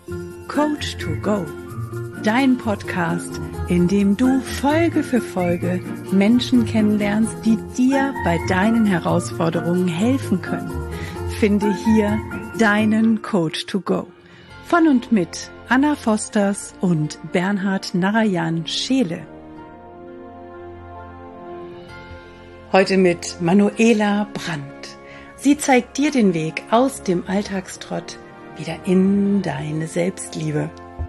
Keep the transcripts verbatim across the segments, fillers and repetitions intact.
Coach to Go, dein Podcast, in dem du Folge für Folge Menschen kennenlernst, die dir bei deinen Herausforderungen helfen können. Finde hier deinen Coach to Go. Von und mit Anna Fosters und Bernhard Narayan Scheele. Heute mit Manuela Brandt. Sie zeigt dir den Weg aus dem Alltagstrott wieder in deine Selbstliebe.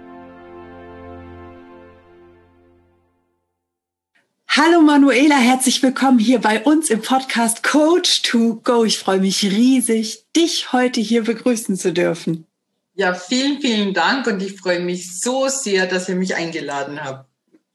Hallo Manuela, herzlich willkommen hier bei uns im Podcast Coach to Go. Ich freue mich riesig, dich heute hier begrüßen zu dürfen. Ja, vielen, vielen Dank und ich freue mich so sehr, dass ihr mich eingeladen habt.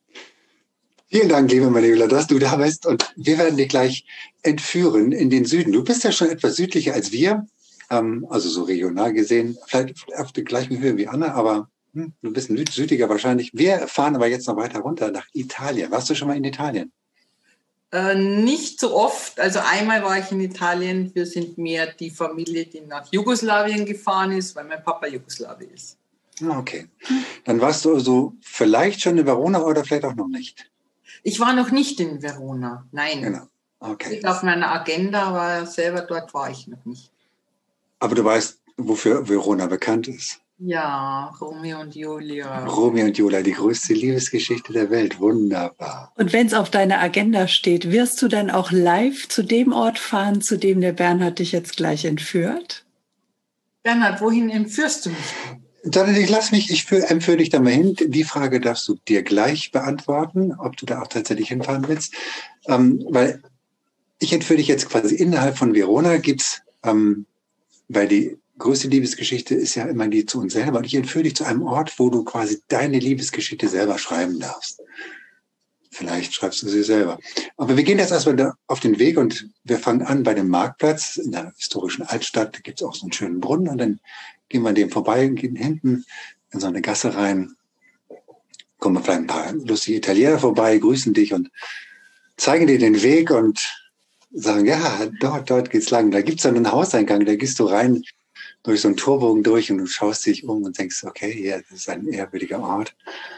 Vielen Dank, liebe Manuela, dass du da bist und wir werden dich gleich entführen in den Süden. Du bist ja schon etwas südlicher als wir, ähm, also so regional gesehen, vielleicht auf der gleichen Höhe wie Anna, aber hm, du bist ein südlicher wahrscheinlich. Wir fahren aber jetzt noch weiter runter nach Italien. Warst du schon mal in Italien? Äh, nicht so oft, also einmal war ich in Italien, wir sind mehr die Familie, die nach Jugoslawien gefahren ist, weil mein Papa Jugoslawe ist. Okay, dann warst du also vielleicht schon in Verona oder vielleicht auch noch nicht? Ich war noch nicht in Verona, nein. Genau. Okay. Steht auf meiner Agenda, aber selber dort war ich noch nicht. Aber du weißt, wofür Verona bekannt ist? Ja, Romeo und Julia. Romeo und Julia, die größte Liebesgeschichte der Welt. Wunderbar. Und wenn es auf deiner Agenda steht, wirst du dann auch live zu dem Ort fahren, zu dem der Bernhard dich jetzt gleich entführt? Bernhard, wohin entführst du mich? Dann, ich lass mich, ich führ, empfehle dich da mal hin. Die Frage darfst du dir gleich beantworten, ob du da auch tatsächlich hinfahren willst. Ähm, weil ich entführe dich jetzt quasi innerhalb von Verona gibt's, ähm, weil die größte Liebesgeschichte ist ja immer die zu uns selber. Und ich entführe dich zu einem Ort, wo du quasi deine Liebesgeschichte selber schreiben darfst. Vielleicht schreibst du sie selber. Aber wir gehen jetzt erstmal da auf den Weg und wir fangen an bei dem Marktplatz in der historischen Altstadt. Da gibt's auch so einen schönen Brunnen und dann gehen wir an dem vorbei und gehen hinten in so eine Gasse rein. Kommen wir vielleicht ein paar lustige Italiener vorbei, grüßen dich und zeigen dir den Weg und sagen, ja, dort, dort geht's lang. Da gibt's dann einen Hauseingang, da gehst du rein durch so einen Torbogen durch und du schaust dich um und denkst, okay, hier, das ist ein ehrwürdiger Ort.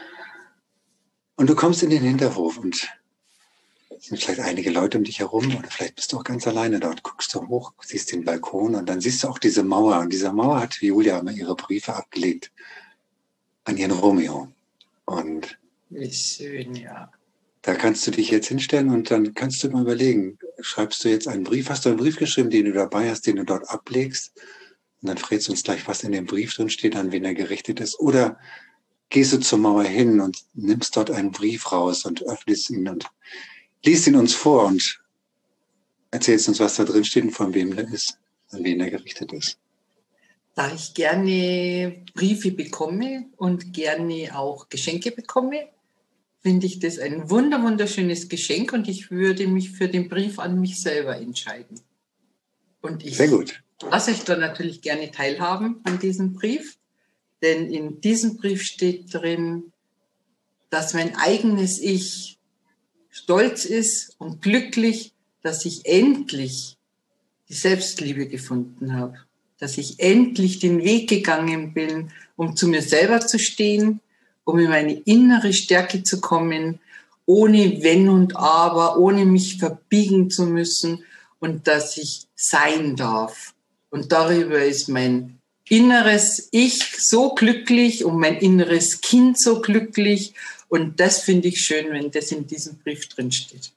Und du kommst in den Hinterhof und es sind vielleicht einige Leute um dich herum oder vielleicht bist du auch ganz alleine dort, guckst du hoch, siehst den Balkon und dann siehst du auch diese Mauer. Und diese Mauer hat Julia immer ihre Briefe abgelegt an ihren Romeo. Und Wie schön, ja. Da kannst du dich jetzt hinstellen und dann kannst du mal überlegen, schreibst du jetzt einen Brief, hast du einen Brief geschrieben, den du dabei hast, den du dort ablegst? Und dann verrätst du uns gleich, was in dem Brief drin steht, an wen er gerichtet ist. Oder gehst du zur Mauer hin und nimmst dort einen Brief raus und öffnest ihn und liest ihn uns vor und erzählst uns, was da drin steht und von wem der ist, an wen er gerichtet ist. Da ich gerne Briefe bekomme und gerne auch Geschenke bekomme, finde ich das ein wunder, wunderschönes Geschenk und ich würde mich für den Brief an mich selber entscheiden. Und ich Sehr gut. lasse euch da natürlich gerne teilhaben an diesem Brief, denn in diesem Brief steht drin, dass mein eigenes Ich stolz ist und glücklich, dass ich endlich die Selbstliebe gefunden habe, dass ich endlich den Weg gegangen bin, um zu mir selber zu stehen, um in meine innere Stärke zu kommen, ohne Wenn und Aber, ohne mich verbiegen zu müssen und dass ich sein darf. Und darüber ist mein inneres Ich so glücklich und mein inneres Kind so glücklich. Und das finde ich schön, wenn das in diesem Brief drin steht.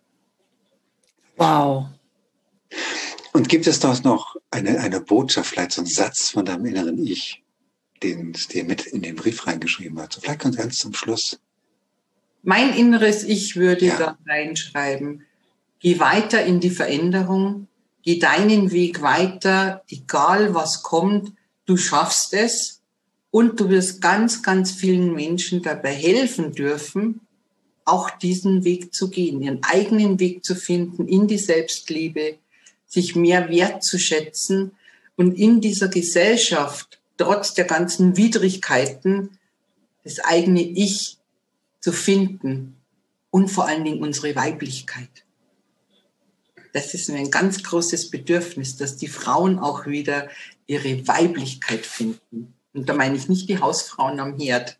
Wow. Und gibt es dort noch eine, eine Botschaft, vielleicht so einen Satz von deinem inneren Ich, den es dir mit in den Brief reingeschrieben hat? So vielleicht ganz, ganz zum Schluss. Mein inneres Ich würde Ja. da reinschreiben, geh weiter in die Veränderung, geh deinen Weg weiter, egal was kommt, du schaffst es. Und du wirst ganz, ganz vielen Menschen dabei helfen dürfen, auch diesen Weg zu gehen, ihren eigenen Weg zu finden in die Selbstliebe, sich mehr wertzuschätzen und in dieser Gesellschaft, trotz der ganzen Widrigkeiten, das eigene Ich zu finden und vor allen Dingen unsere Weiblichkeit. Das ist mir ein ganz großes Bedürfnis, dass die Frauen auch wieder ihre Weiblichkeit finden. Und da meine ich nicht die Hausfrauen am Herd.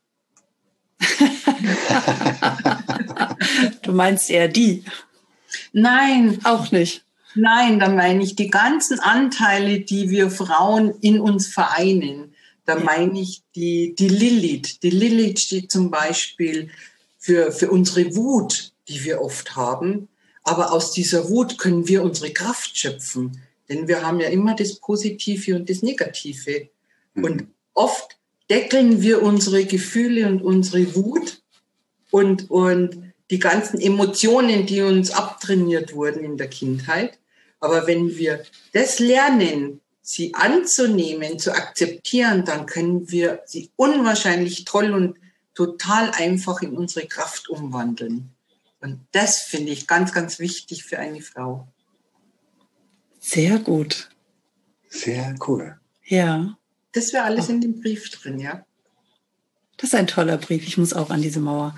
Du meinst eher die? Nein. Auch nicht. Nein, da meine ich die ganzen Anteile, die wir Frauen in uns vereinen. Da meine ich die, die Lilith. Die Lilith steht zum Beispiel für, für unsere Wut, die wir oft haben. Aber aus dieser Wut können wir unsere Kraft schöpfen. Denn wir haben ja immer das Positive und das Negative. Mhm. Und oft deckeln wir unsere Gefühle und unsere Wut und, und die ganzen Emotionen, die uns abtrainiert wurden in der Kindheit. Aber wenn wir das lernen, sie anzunehmen, zu akzeptieren, dann können wir sie unwahrscheinlich toll und total einfach in unsere Kraft umwandeln. Und das finde ich ganz, ganz wichtig für eine Frau. Sehr gut. Sehr cool. Ja. Das wäre alles in dem Brief drin, ja. Das ist ein toller Brief. Ich muss auch an diese Mauer.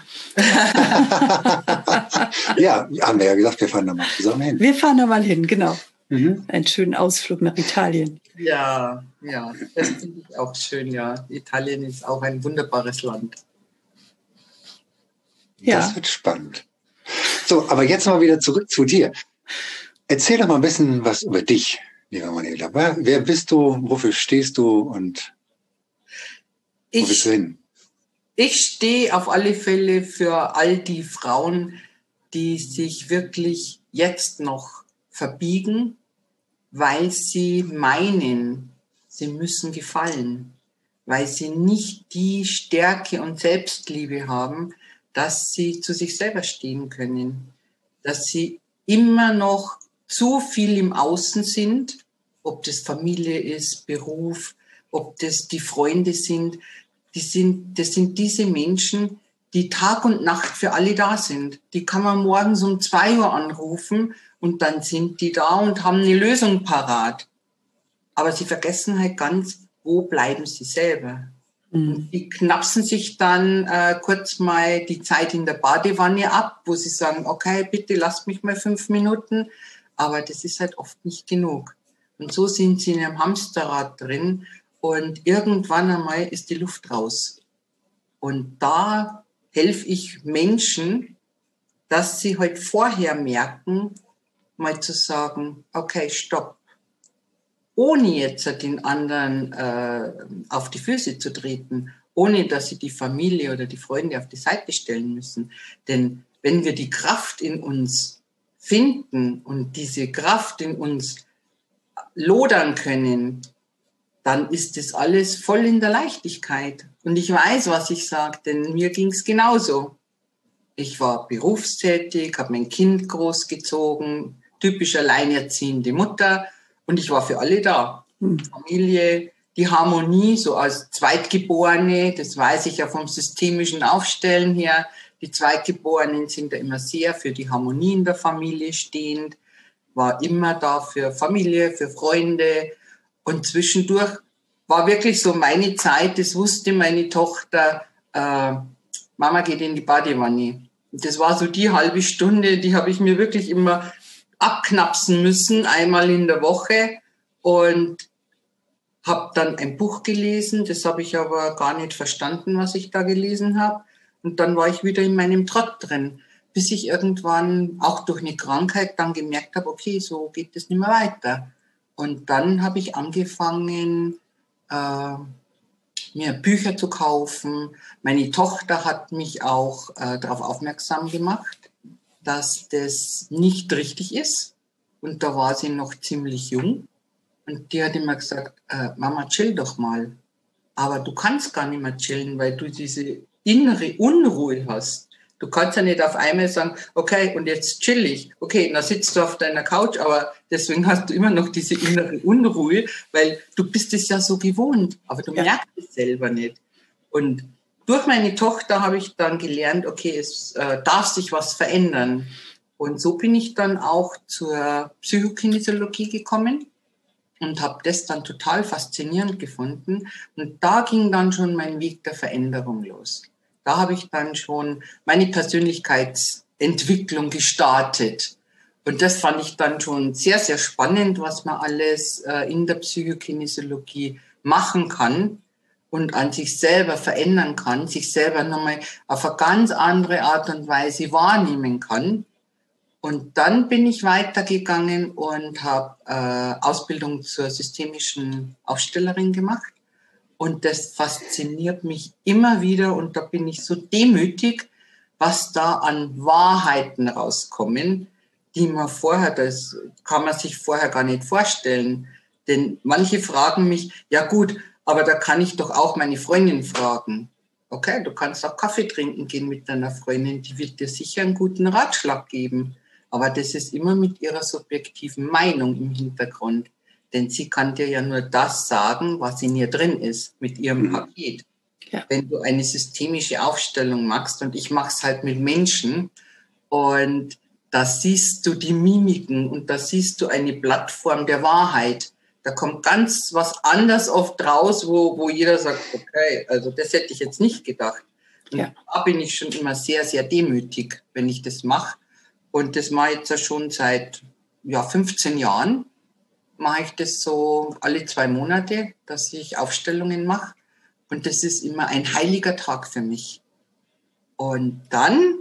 Ja, haben wir ja gesagt, wir fahren da mal zusammen hin. Wir fahren da mal hin, genau. Mhm. Einen schönen Ausflug nach Italien. Ja, ja, das finde ich auch schön, ja. Italien ist auch ein wunderbares Land. Ja. Das wird spannend. So, aber jetzt mal wieder zurück zu dir. Erzähl doch mal ein bisschen was über dich, lieber Manuela. Wer bist du, wofür stehst du und wo bist du hin? Ich stehe auf alle Fälle für all die Frauen, die sich wirklich jetzt noch verbiegen, weil sie meinen, sie müssen gefallen, weil sie nicht die Stärke und Selbstliebe haben, dass sie zu sich selber stehen können, dass sie immer noch zu viel im Außen sind, ob das Familie ist, Beruf, ob das die Freunde sind. Die sind, das sind diese Menschen, die Tag und Nacht für alle da sind. Die kann man morgens um zwei Uhr anrufen und dann sind die da und haben eine Lösung parat. Aber sie vergessen halt ganz, wo bleiben sie selber. Mhm. Und die knapsen sich dann äh, kurz mal die Zeit in der Badewanne ab, wo sie sagen, okay, bitte lasst mich mal fünf Minuten. Aber das ist halt oft nicht genug. Und so sind sie in einem Hamsterrad drin. Und irgendwann einmal ist die Luft raus. Und da helfe ich Menschen, dass sie halt vorher merken, mal zu sagen, okay, stopp. Ohne jetzt den anderen äh, auf die Füße zu treten, ohne dass sie die Familie oder die Freunde auf die Seite stellen müssen. Denn wenn wir die Kraft in uns finden und diese Kraft in uns lodern können, dann ist das alles voll in der Leichtigkeit. Und ich weiß, was ich sage, denn mir ging es genauso. Ich war berufstätig, habe mein Kind großgezogen, typisch alleinerziehende Mutter und ich war für alle da. Hm. Familie, die Harmonie, so als Zweitgeborene, das weiß ich ja vom systemischen Aufstellen her, die Zweitgeborenen sind ja immer sehr für die Harmonie in der Familie stehend, war immer da für Familie, für Freunde. Und zwischendurch war wirklich so meine Zeit, das wusste meine Tochter, äh, Mama geht in die Badewanne. Und das war so die halbe Stunde, die habe ich mir wirklich immer abknapsen müssen, einmal in der Woche. Und habe dann ein Buch gelesen, das habe ich aber gar nicht verstanden, was ich da gelesen habe. Und dann war ich wieder in meinem Trott drin, bis ich irgendwann auch durch eine Krankheit dann gemerkt habe, okay, so geht es nicht mehr weiter. Und dann habe ich angefangen, äh, mir Bücher zu kaufen. Meine Tochter hat mich auch äh, darauf aufmerksam gemacht, dass das nicht richtig ist. Und da war sie noch ziemlich jung. Und die hat immer gesagt, äh, Mama, chill doch mal. Aber du kannst gar nicht mehr chillen, weil du diese innere Unruhe hast. Du kannst ja nicht auf einmal sagen, okay, und jetzt chill ich. Okay, dann sitzt du auf deiner Couch, aber deswegen hast du immer noch diese innere Unruhe, weil du bist es ja so gewohnt, aber du ja. merkst es selber nicht. Und durch meine Tochter habe ich dann gelernt, okay, es äh, darf sich was verändern. Und so bin ich dann auch zur Psychokinesiologie gekommen und habe das dann total faszinierend gefunden. Und da ging dann schon mein Weg der Veränderung los. Da habe ich dann schon meine Persönlichkeitsentwicklung gestartet. Und das fand ich dann schon sehr, sehr spannend, was man alles äh, in der Psychokinesiologie machen kann. und an sich selber verändern kann, sich selber nochmal auf eine ganz andere Art und Weise wahrnehmen kann. Und dann bin ich weitergegangen und habe äh, Ausbildung zur systemischen Aufstellerin gemacht. Und das fasziniert mich immer wieder und da bin ich so demütig, was da an Wahrheiten rauskommen, die man vorher, das kann man sich vorher gar nicht vorstellen. Denn manche fragen mich, ja gut, aber da kann ich doch auch meine Freundin fragen. Okay, du kannst auch Kaffee trinken gehen mit deiner Freundin, die wird dir sicher einen guten Ratschlag geben. Aber das ist immer mit ihrer subjektiven Meinung im Hintergrund. Denn sie kann dir ja nur das sagen, was in ihr drin ist, mit ihrem mhm. Paket. Ja. Wenn du eine systemische Aufstellung machst, und ich mache es halt mit Menschen, und da siehst du die Mimiken und da siehst du eine Plattform der Wahrheit. Da kommt ganz was anderes oft raus, wo, wo jeder sagt, okay, also das hätte ich jetzt nicht gedacht. Und ja. da bin ich schon immer sehr, sehr demütig, wenn ich das mache. Und das mache ich jetzt ja schon seit ja, fünfzehn Jahren. Mache ich das so alle zwei Monate, dass ich Aufstellungen mache. Und das ist immer ein heiliger Tag für mich. Und dann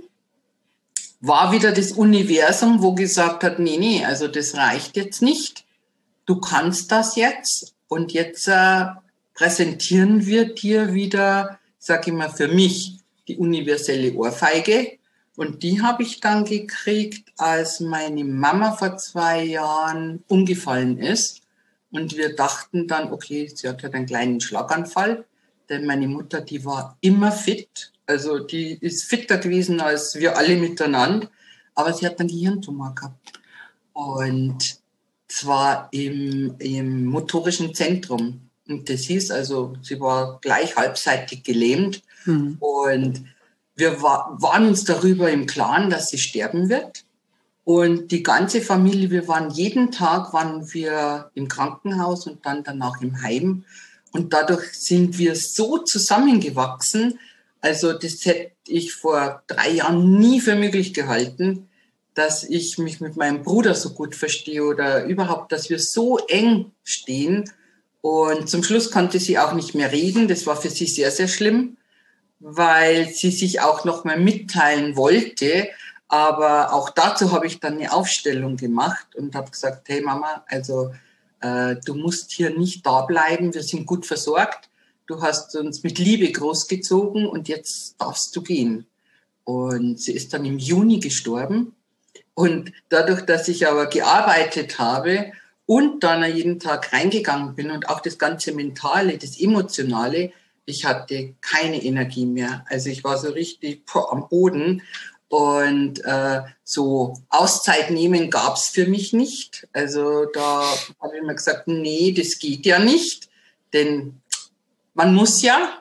war wieder das Universum, wo gesagt hat, nee, nee, also das reicht jetzt nicht. Du kannst das jetzt. Und jetzt äh, präsentieren wir dir wieder, sag ich mal, für mich die universelle Ohrfeige. Und die habe ich dann gekriegt, als meine Mama vor zwei Jahren umgefallen ist. Und wir dachten dann, okay, sie hat halt einen kleinen Schlaganfall. Denn meine Mutter, die war immer fit. Also die ist fitter gewesen als wir alle miteinander. Aber sie hat einen Gehirntumor gehabt. Und zwar im, im motorischen Zentrum. Und das hieß also, sie war gleich halbseitig gelähmt. Mhm. Und wir war, waren uns darüber im Klaren, dass sie sterben wird. Und die ganze Familie, wir waren jeden Tag waren wir im Krankenhaus und dann danach im Heim. Und dadurch sind wir so zusammengewachsen. Also das hätte ich vor drei Jahren nie für möglich gehalten, dass ich mich mit meinem Bruder so gut verstehe oder überhaupt, dass wir so eng stehen. Und zum Schluss konnte sie auch nicht mehr reden. Das war für sie sehr, sehr schlimm, weil sie sich auch noch mal mitteilen wollte. Aber auch dazu habe ich dann eine Aufstellung gemacht und habe gesagt, hey Mama, also äh, du musst hier nicht da bleiben, wir sind gut versorgt. Du hast uns mit Liebe großgezogen und jetzt darfst du gehen. Und sie ist dann im Juni gestorben. Und dadurch, dass ich aber gearbeitet habe und dann jeden Tag reingegangen bin und auch das ganze Mentale, das Emotionale, ich hatte keine Energie mehr. Also ich war so richtig boah, am Boden. Und äh, so Auszeit nehmen gab's für mich nicht. Also da habe ich mir gesagt, nee, das geht ja nicht, denn man muss ja.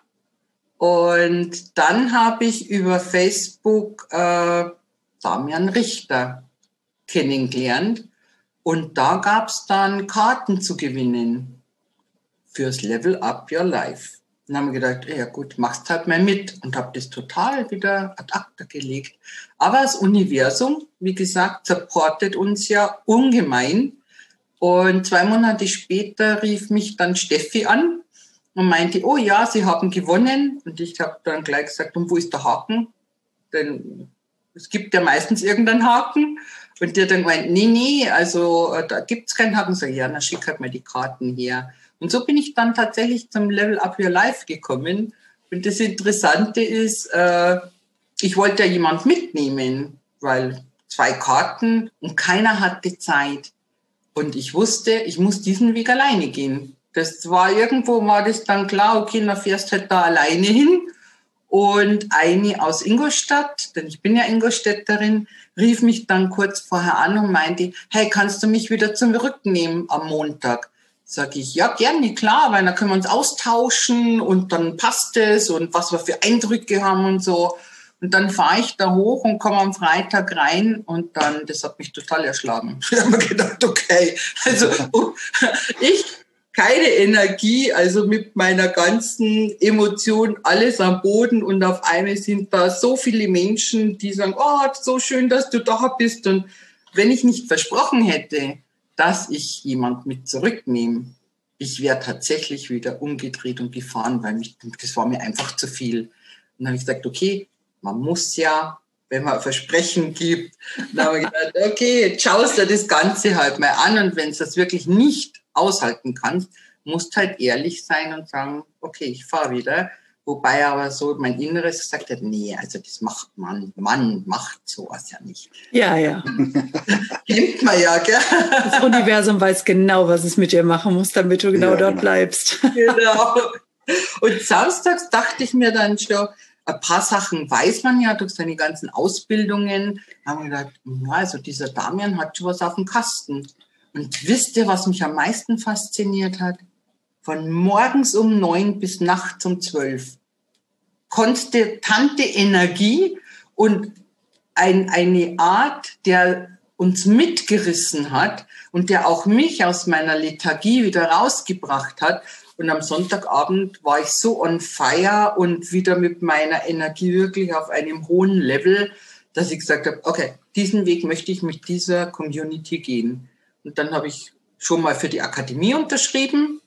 Und dann habe ich über Facebook äh, Damian Richter kennengelernt. Und da gab's dann Karten zu gewinnen fürs Level Up Your Life. Dann haben wir gedacht, ja gut, machst halt mal mit und habe das total wieder ad acta gelegt. Aber das Universum, wie gesagt, supportet uns ja ungemein. Und zwei Monate später rief mich dann Steffi an und meinte, oh ja, Sie haben gewonnen. Und ich habe dann gleich gesagt, und wo ist der Haken? Denn es gibt ja meistens irgendeinen Haken. Und die hat dann gemeint, nee, nee, also da gibt's keinen Haken. So, ja, dann schick halt mal die Karten her. Und so bin ich dann tatsächlich zum Level Up Your Life gekommen. Und das Interessante ist, äh, ich wollte ja jemand mitnehmen, weil zwei Karten und keiner hatte Zeit. Und ich wusste, ich muss diesen Weg alleine gehen. Das war irgendwo, war das dann klar, okay, dann fährst halt da alleine hin. Und eine aus Ingolstadt, denn ich bin ja Ingolstädterin, rief mich dann kurz vorher an und meinte, hey, kannst du mich wieder zurücknehmen am Montag? Sag ich, ja, gerne, klar, weil dann können wir uns austauschen und dann passt es und was wir für Eindrücke haben und so. Und dann fahre ich da hoch und komme am Freitag rein und dann, das hat mich total erschlagen. Ich habe mir gedacht, okay, also ich, keine Energie, also mit meiner ganzen Emotion, alles am Boden und auf einmal sind da so viele Menschen, die sagen, oh, so schön, dass du da bist. Und wenn ich nicht versprochen hätte, dass ich jemand mit zurücknehme, ich wäre tatsächlich wieder umgedreht und gefahren, weil mich, das war mir einfach zu viel. Und dann habe ich gesagt, okay, man muss ja, wenn man ein Versprechen gibt, dann habe ich gedacht, okay, jetzt schaust du das Ganze halt mal an und wenn du das wirklich nicht aushalten kannst, musst halt ehrlich sein und sagen, okay, ich fahre wieder. Wobei aber so mein Inneres gesagt hat, nee, also das macht man, Mann macht sowas ja nicht. Ja, ja. Kennt man ja, gell? Das Universum weiß genau, was es mit dir machen muss, damit du genau ja, dort genau. bleibst. Genau. Und samstags dachte ich mir dann schon, ein paar Sachen weiß man ja durch seine ganzen Ausbildungen. Da haben wir gedacht, ja, also dieser Damian hat schon was auf dem Kasten. Und wisst ihr, was mich am meisten fasziniert hat? Von morgens um neun bis nachts um zwölf. Konstante Energie und ein, eine Art, der uns mitgerissen hat und der auch mich aus meiner Lethargie wieder rausgebracht hat. Und am Sonntagabend war ich so on fire und wieder mit meiner Energie wirklich auf einem hohen Level, dass ich gesagt habe, okay, diesen Weg möchte ich mit dieser Community gehen. Und dann habe ich schon mal für die Akademie unterschrieben.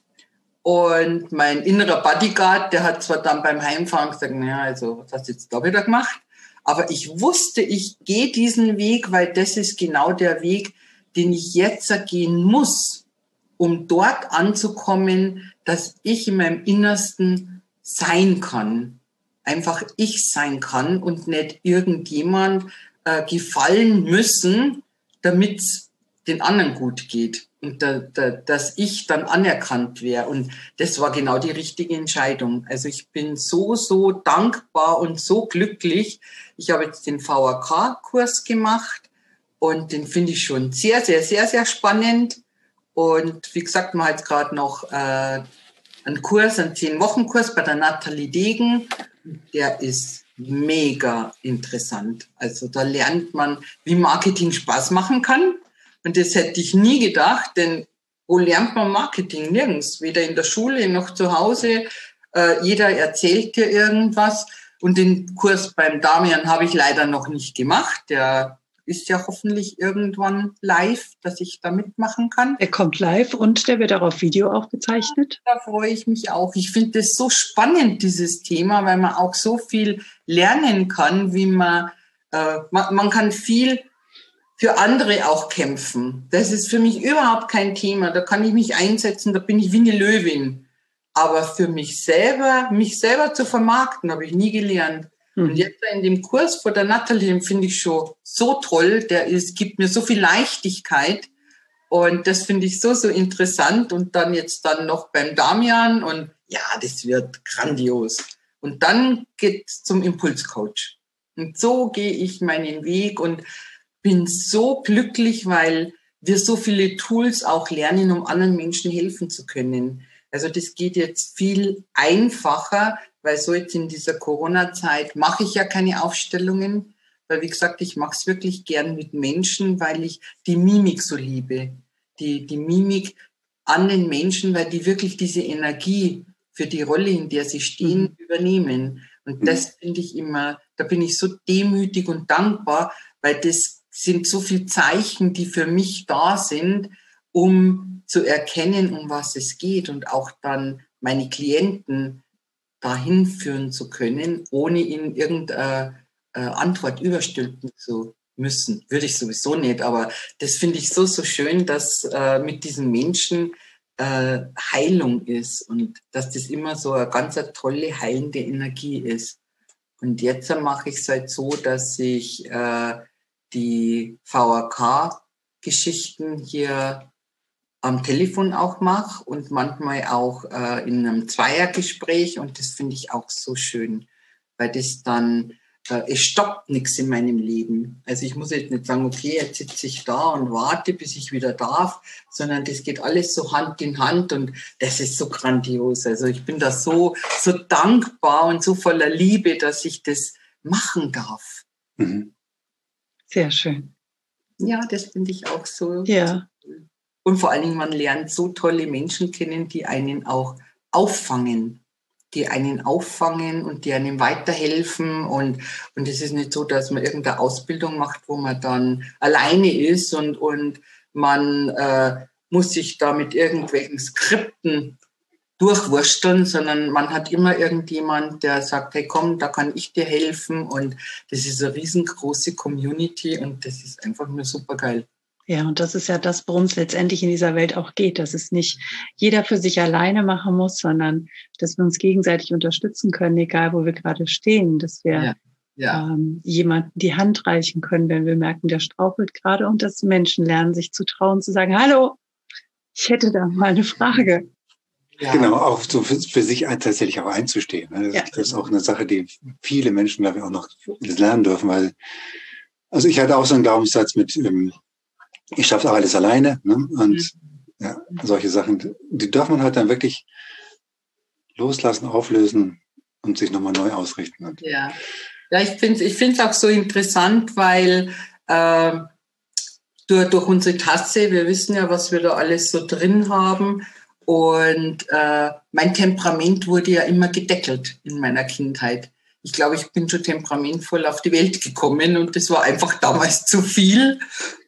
Und mein innerer Bodyguard, der hat zwar dann beim Heimfahren gesagt, naja, also was hast du jetzt da wieder gemacht? Aber ich wusste, ich gehe diesen Weg, weil das ist genau der Weg, den ich jetzt gehen muss, um dort anzukommen, dass ich in meinem Innersten sein kann. Einfach ich sein kann und nicht irgendjemand äh, gefallen müssen, damit es den anderen gut geht. Und da, da, dass ich dann anerkannt wäre. Und das war genau die richtige Entscheidung. Also ich bin so, so dankbar und so glücklich. Ich habe jetzt den V A K-Kurs gemacht und den finde ich schon sehr, sehr, sehr, sehr spannend. Und wie gesagt, man hat gerade noch äh, einen Kurs, einen zehn-Wochen-Kurs bei der Nathalie Degen. Der ist mega interessant. Also da lernt man, wie Marketing Spaß machen kann. Und das hätte ich nie gedacht, denn wo lernt man Marketing? Nirgends, weder in der Schule noch zu Hause. Äh, jeder erzählt dir irgendwas. Und den Kurs beim Damian habe ich leider noch nicht gemacht. Der ist ja hoffentlich irgendwann live, dass ich da mitmachen kann. Der kommt live und der wird auch auf Video aufgezeichnet. Da freue ich mich auch. Ich finde das so spannend, dieses Thema, weil man auch so viel lernen kann, wie man, äh, man, man kann viel für andere auch kämpfen. Das ist für mich überhaupt kein Thema. Da kann ich mich einsetzen, da bin ich wie eine Löwin. Aber für mich selber, mich selber zu vermarkten, habe ich nie gelernt. Mhm. Und jetzt in dem Kurs von der Nathalie, den finde ich schon so toll. Der ist, gibt mir so viel Leichtigkeit. Und das finde ich so, so interessant. Und dann jetzt dann noch beim Damian. Und ja, das wird grandios. Und dann geht's zum Impulscoach. Und so gehe ich meinen Weg und bin so glücklich, weil wir so viele Tools auch lernen, um anderen Menschen helfen zu können. Also das geht jetzt viel einfacher, weil so jetzt in dieser Corona-Zeit mache ich ja keine Aufstellungen, weil wie gesagt, ich mache es wirklich gern mit Menschen, weil ich die Mimik so liebe. Die, die Mimik an den Menschen, weil die wirklich diese Energie für die Rolle, in der sie stehen, mhm. übernehmen. Und das finde ich immer, da bin ich so demütig und dankbar, weil das sind so viele Zeichen, die für mich da sind, um zu erkennen, um was es geht und auch dann meine Klienten dahin führen zu können, ohne ihnen irgendeine äh, Antwort überstülpen zu müssen. Würde ich sowieso nicht, aber das finde ich so, so schön, dass äh, mit diesen Menschen äh, Heilung ist und dass das immer so eine ganz eine tolle, heilende Energie ist. Und jetzt mache ich es halt so, dass ich äh, die V A K-Geschichten hier am Telefon auch mache und manchmal auch äh, in einem Zweiergespräch. Und das finde ich auch so schön, weil das dann, äh, es stoppt nichts in meinem Leben. Also ich muss jetzt nicht sagen, okay, jetzt sitze ich da und warte, bis ich wieder darf, sondern das geht alles so Hand in Hand und das ist so grandios. Also ich bin da so, so dankbar und so voller Liebe, dass ich das machen darf. Mhm. Sehr schön. Ja, das finde ich auch so. Ja. Und vor allen Dingen, man lernt so tolle Menschen kennen, die einen auch auffangen, die einen auffangen und die einem weiterhelfen. Und, und es ist nicht so, dass man irgendeine Ausbildung macht, wo man dann alleine ist und, und man äh, muss sich da mit irgendwelchen Skripten durchwursteln, sondern man hat immer irgendjemand, der sagt, hey komm, da kann ich dir helfen, und das ist eine riesengroße Community und das ist einfach nur super geil. Ja, und das ist ja das, worum es letztendlich in dieser Welt auch geht, dass es nicht jeder für sich alleine machen muss, sondern dass wir uns gegenseitig unterstützen können, egal wo wir gerade stehen, dass wir ja, ja. Ähm, jemandem die Hand reichen können, wenn wir merken, der strauchelt gerade, und dass Menschen lernen, sich zu trauen, zu sagen, hallo, ich hätte da mal eine Frage. Ja. Genau, auch so für, für sich tatsächlich auch einzustehen. Das, ja. das ist auch eine Sache, die viele Menschen, glaube ich, auch noch lernen dürfen, weil, also ich hatte auch so einen Glaubenssatz mit, ähm, ich schaffe auch alles alleine, ne? Und mhm. ja, solche Sachen, die darf man halt dann wirklich loslassen, auflösen und sich nochmal neu ausrichten. Und ja. Ja, ich finde ich finde es auch so interessant, weil äh, durch, durch unsere Tasse, wir wissen ja, was wir da alles so drin haben, und äh, mein Temperament wurde ja immer gedeckelt in meiner Kindheit. Ich glaube, ich bin schon temperamentvoll auf die Welt gekommen und das war einfach damals zu viel,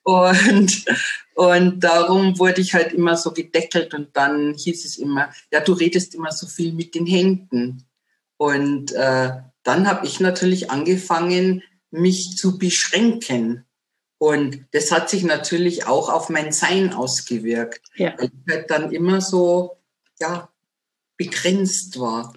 und, und darum wurde ich halt immer so gedeckelt, und dann hieß es immer, ja, du redest immer so viel mit den Händen, und äh, dann habe ich natürlich angefangen, mich zu beschränken. Und das hat sich natürlich auch auf mein Sein ausgewirkt. Ja. Weil ich halt dann immer so, ja, begrenzt war.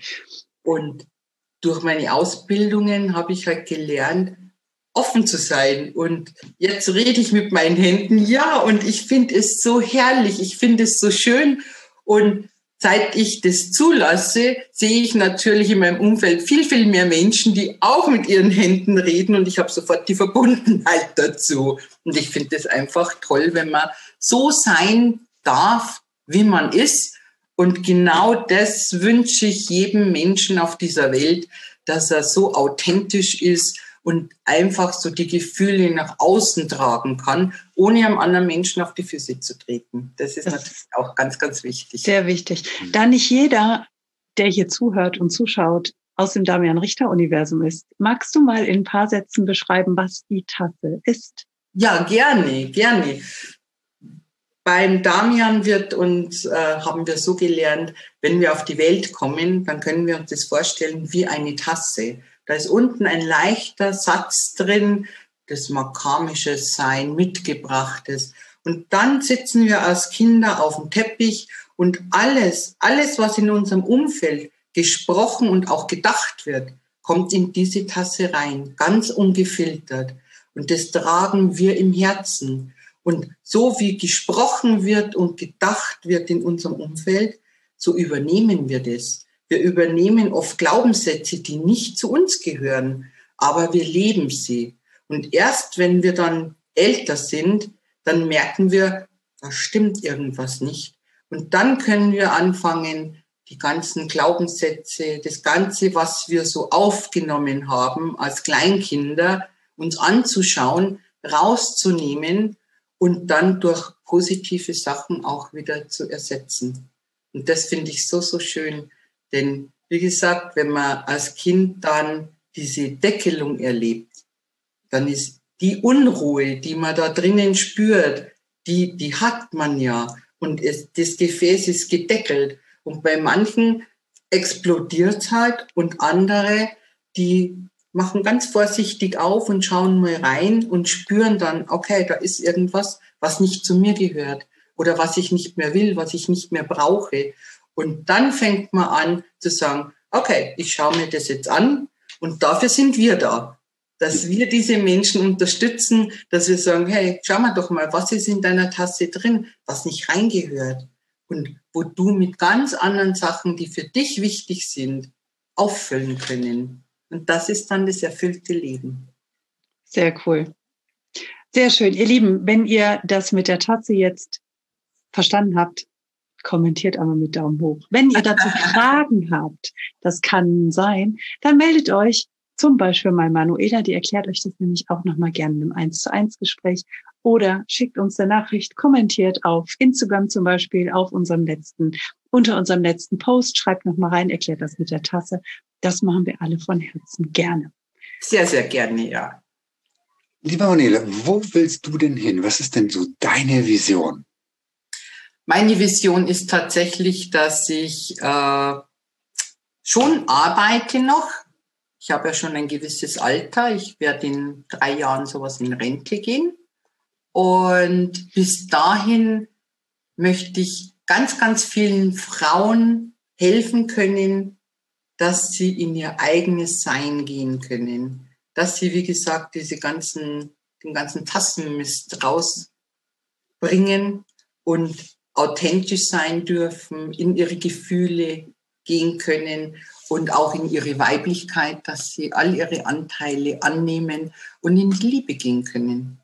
Und durch meine Ausbildungen habe ich halt gelernt, offen zu sein. Und jetzt rede ich mit meinen Händen, ja, und ich finde es so herrlich, ich finde es so schön. Und seit ich das zulasse, sehe ich natürlich in meinem Umfeld viel, viel mehr Menschen, die auch mit ihren Händen reden, und ich habe sofort die Verbundenheit dazu. Und ich finde das einfach toll, wenn man so sein darf, wie man ist. Und genau das wünsche ich jedem Menschen auf dieser Welt, dass er so authentisch ist und einfach so die Gefühle nach außen tragen kann, ohne einem anderen Menschen auf die Füße zu treten. Das ist das natürlich ist auch ganz, ganz wichtig. Sehr wichtig. Da nicht jeder, der hier zuhört und zuschaut, aus dem Damian Richter-Universum ist, magst du mal in ein paar Sätzen beschreiben, was die Tasse ist? Ja, gerne, gerne. Beim Damian wird uns, äh, haben wir so gelernt, wenn wir auf die Welt kommen, dann können wir uns das vorstellen wie eine Tasse. Da ist unten ein leichter Satz drin, das mag karmisches sein, mitgebrachtes. Und dann sitzen wir als Kinder auf dem Teppich, und alles, alles, was in unserem Umfeld gesprochen und auch gedacht wird, kommt in diese Tasse rein, ganz ungefiltert. Und das tragen wir im Herzen. Und so wie gesprochen wird und gedacht wird in unserem Umfeld, so übernehmen wir das. Wir übernehmen oft Glaubenssätze, die nicht zu uns gehören, aber wir leben sie. Und erst wenn wir dann älter sind, dann merken wir, da stimmt irgendwas nicht. Und dann können wir anfangen, die ganzen Glaubenssätze, das Ganze, was wir so aufgenommen haben als Kleinkinder, uns anzuschauen, rauszunehmen und dann durch positive Sachen auch wieder zu ersetzen. Und das finde ich so, so schön. Denn wie gesagt, wenn man als Kind dann diese Deckelung erlebt, dann ist die Unruhe, die man da drinnen spürt, die, die hat man ja. Und es, das Gefäß ist gedeckelt. Und bei manchen explodiert es halt, und andere, die machen ganz vorsichtig auf und schauen mal rein und spüren dann, okay, da ist irgendwas, was nicht zu mir gehört oder was ich nicht mehr will, was ich nicht mehr brauche. Und dann fängt man an zu sagen, okay, ich schaue mir das jetzt an, und dafür sind wir da, dass wir diese Menschen unterstützen, dass wir sagen, hey, schau mal doch mal, was ist in deiner Tasse drin, was nicht reingehört, und wo du mit ganz anderen Sachen, die für dich wichtig sind, auffüllen können. Und das ist dann das erfüllte Leben. Sehr cool. Sehr schön. Ihr Lieben, wenn ihr das mit der Tasse jetzt verstanden habt, kommentiert einmal mit Daumen hoch. Wenn ihr dazu Fragen habt, das kann sein, dann meldet euch zum Beispiel mal Manuela, die erklärt euch das nämlich auch nochmal gerne im eins zu eins Gespräch, oder schickt uns eine Nachricht, kommentiert auf Instagram zum Beispiel, auf unserem letzten, unter unserem letzten Post, schreibt nochmal rein, erklärt das mit der Tasse. Das machen wir alle von Herzen gerne. Sehr, sehr gerne, ja. Liebe Manuela, wo willst du denn hin? Was ist denn so deine Vision? Meine Vision ist tatsächlich, dass ich äh, schon arbeite noch. Ich habe ja schon ein gewisses Alter. Ich werde in drei Jahren sowas in Rente gehen. Und bis dahin möchte ich ganz, ganz vielen Frauen helfen können, dass sie in ihr eigenes Sein gehen können. Dass sie, wie gesagt, diese ganzen, den ganzen Tassenmist rausbringen und authentisch sein dürfen, in ihre Gefühle gehen können und auch in ihre Weiblichkeit, dass sie all ihre Anteile annehmen und in die Liebe gehen können.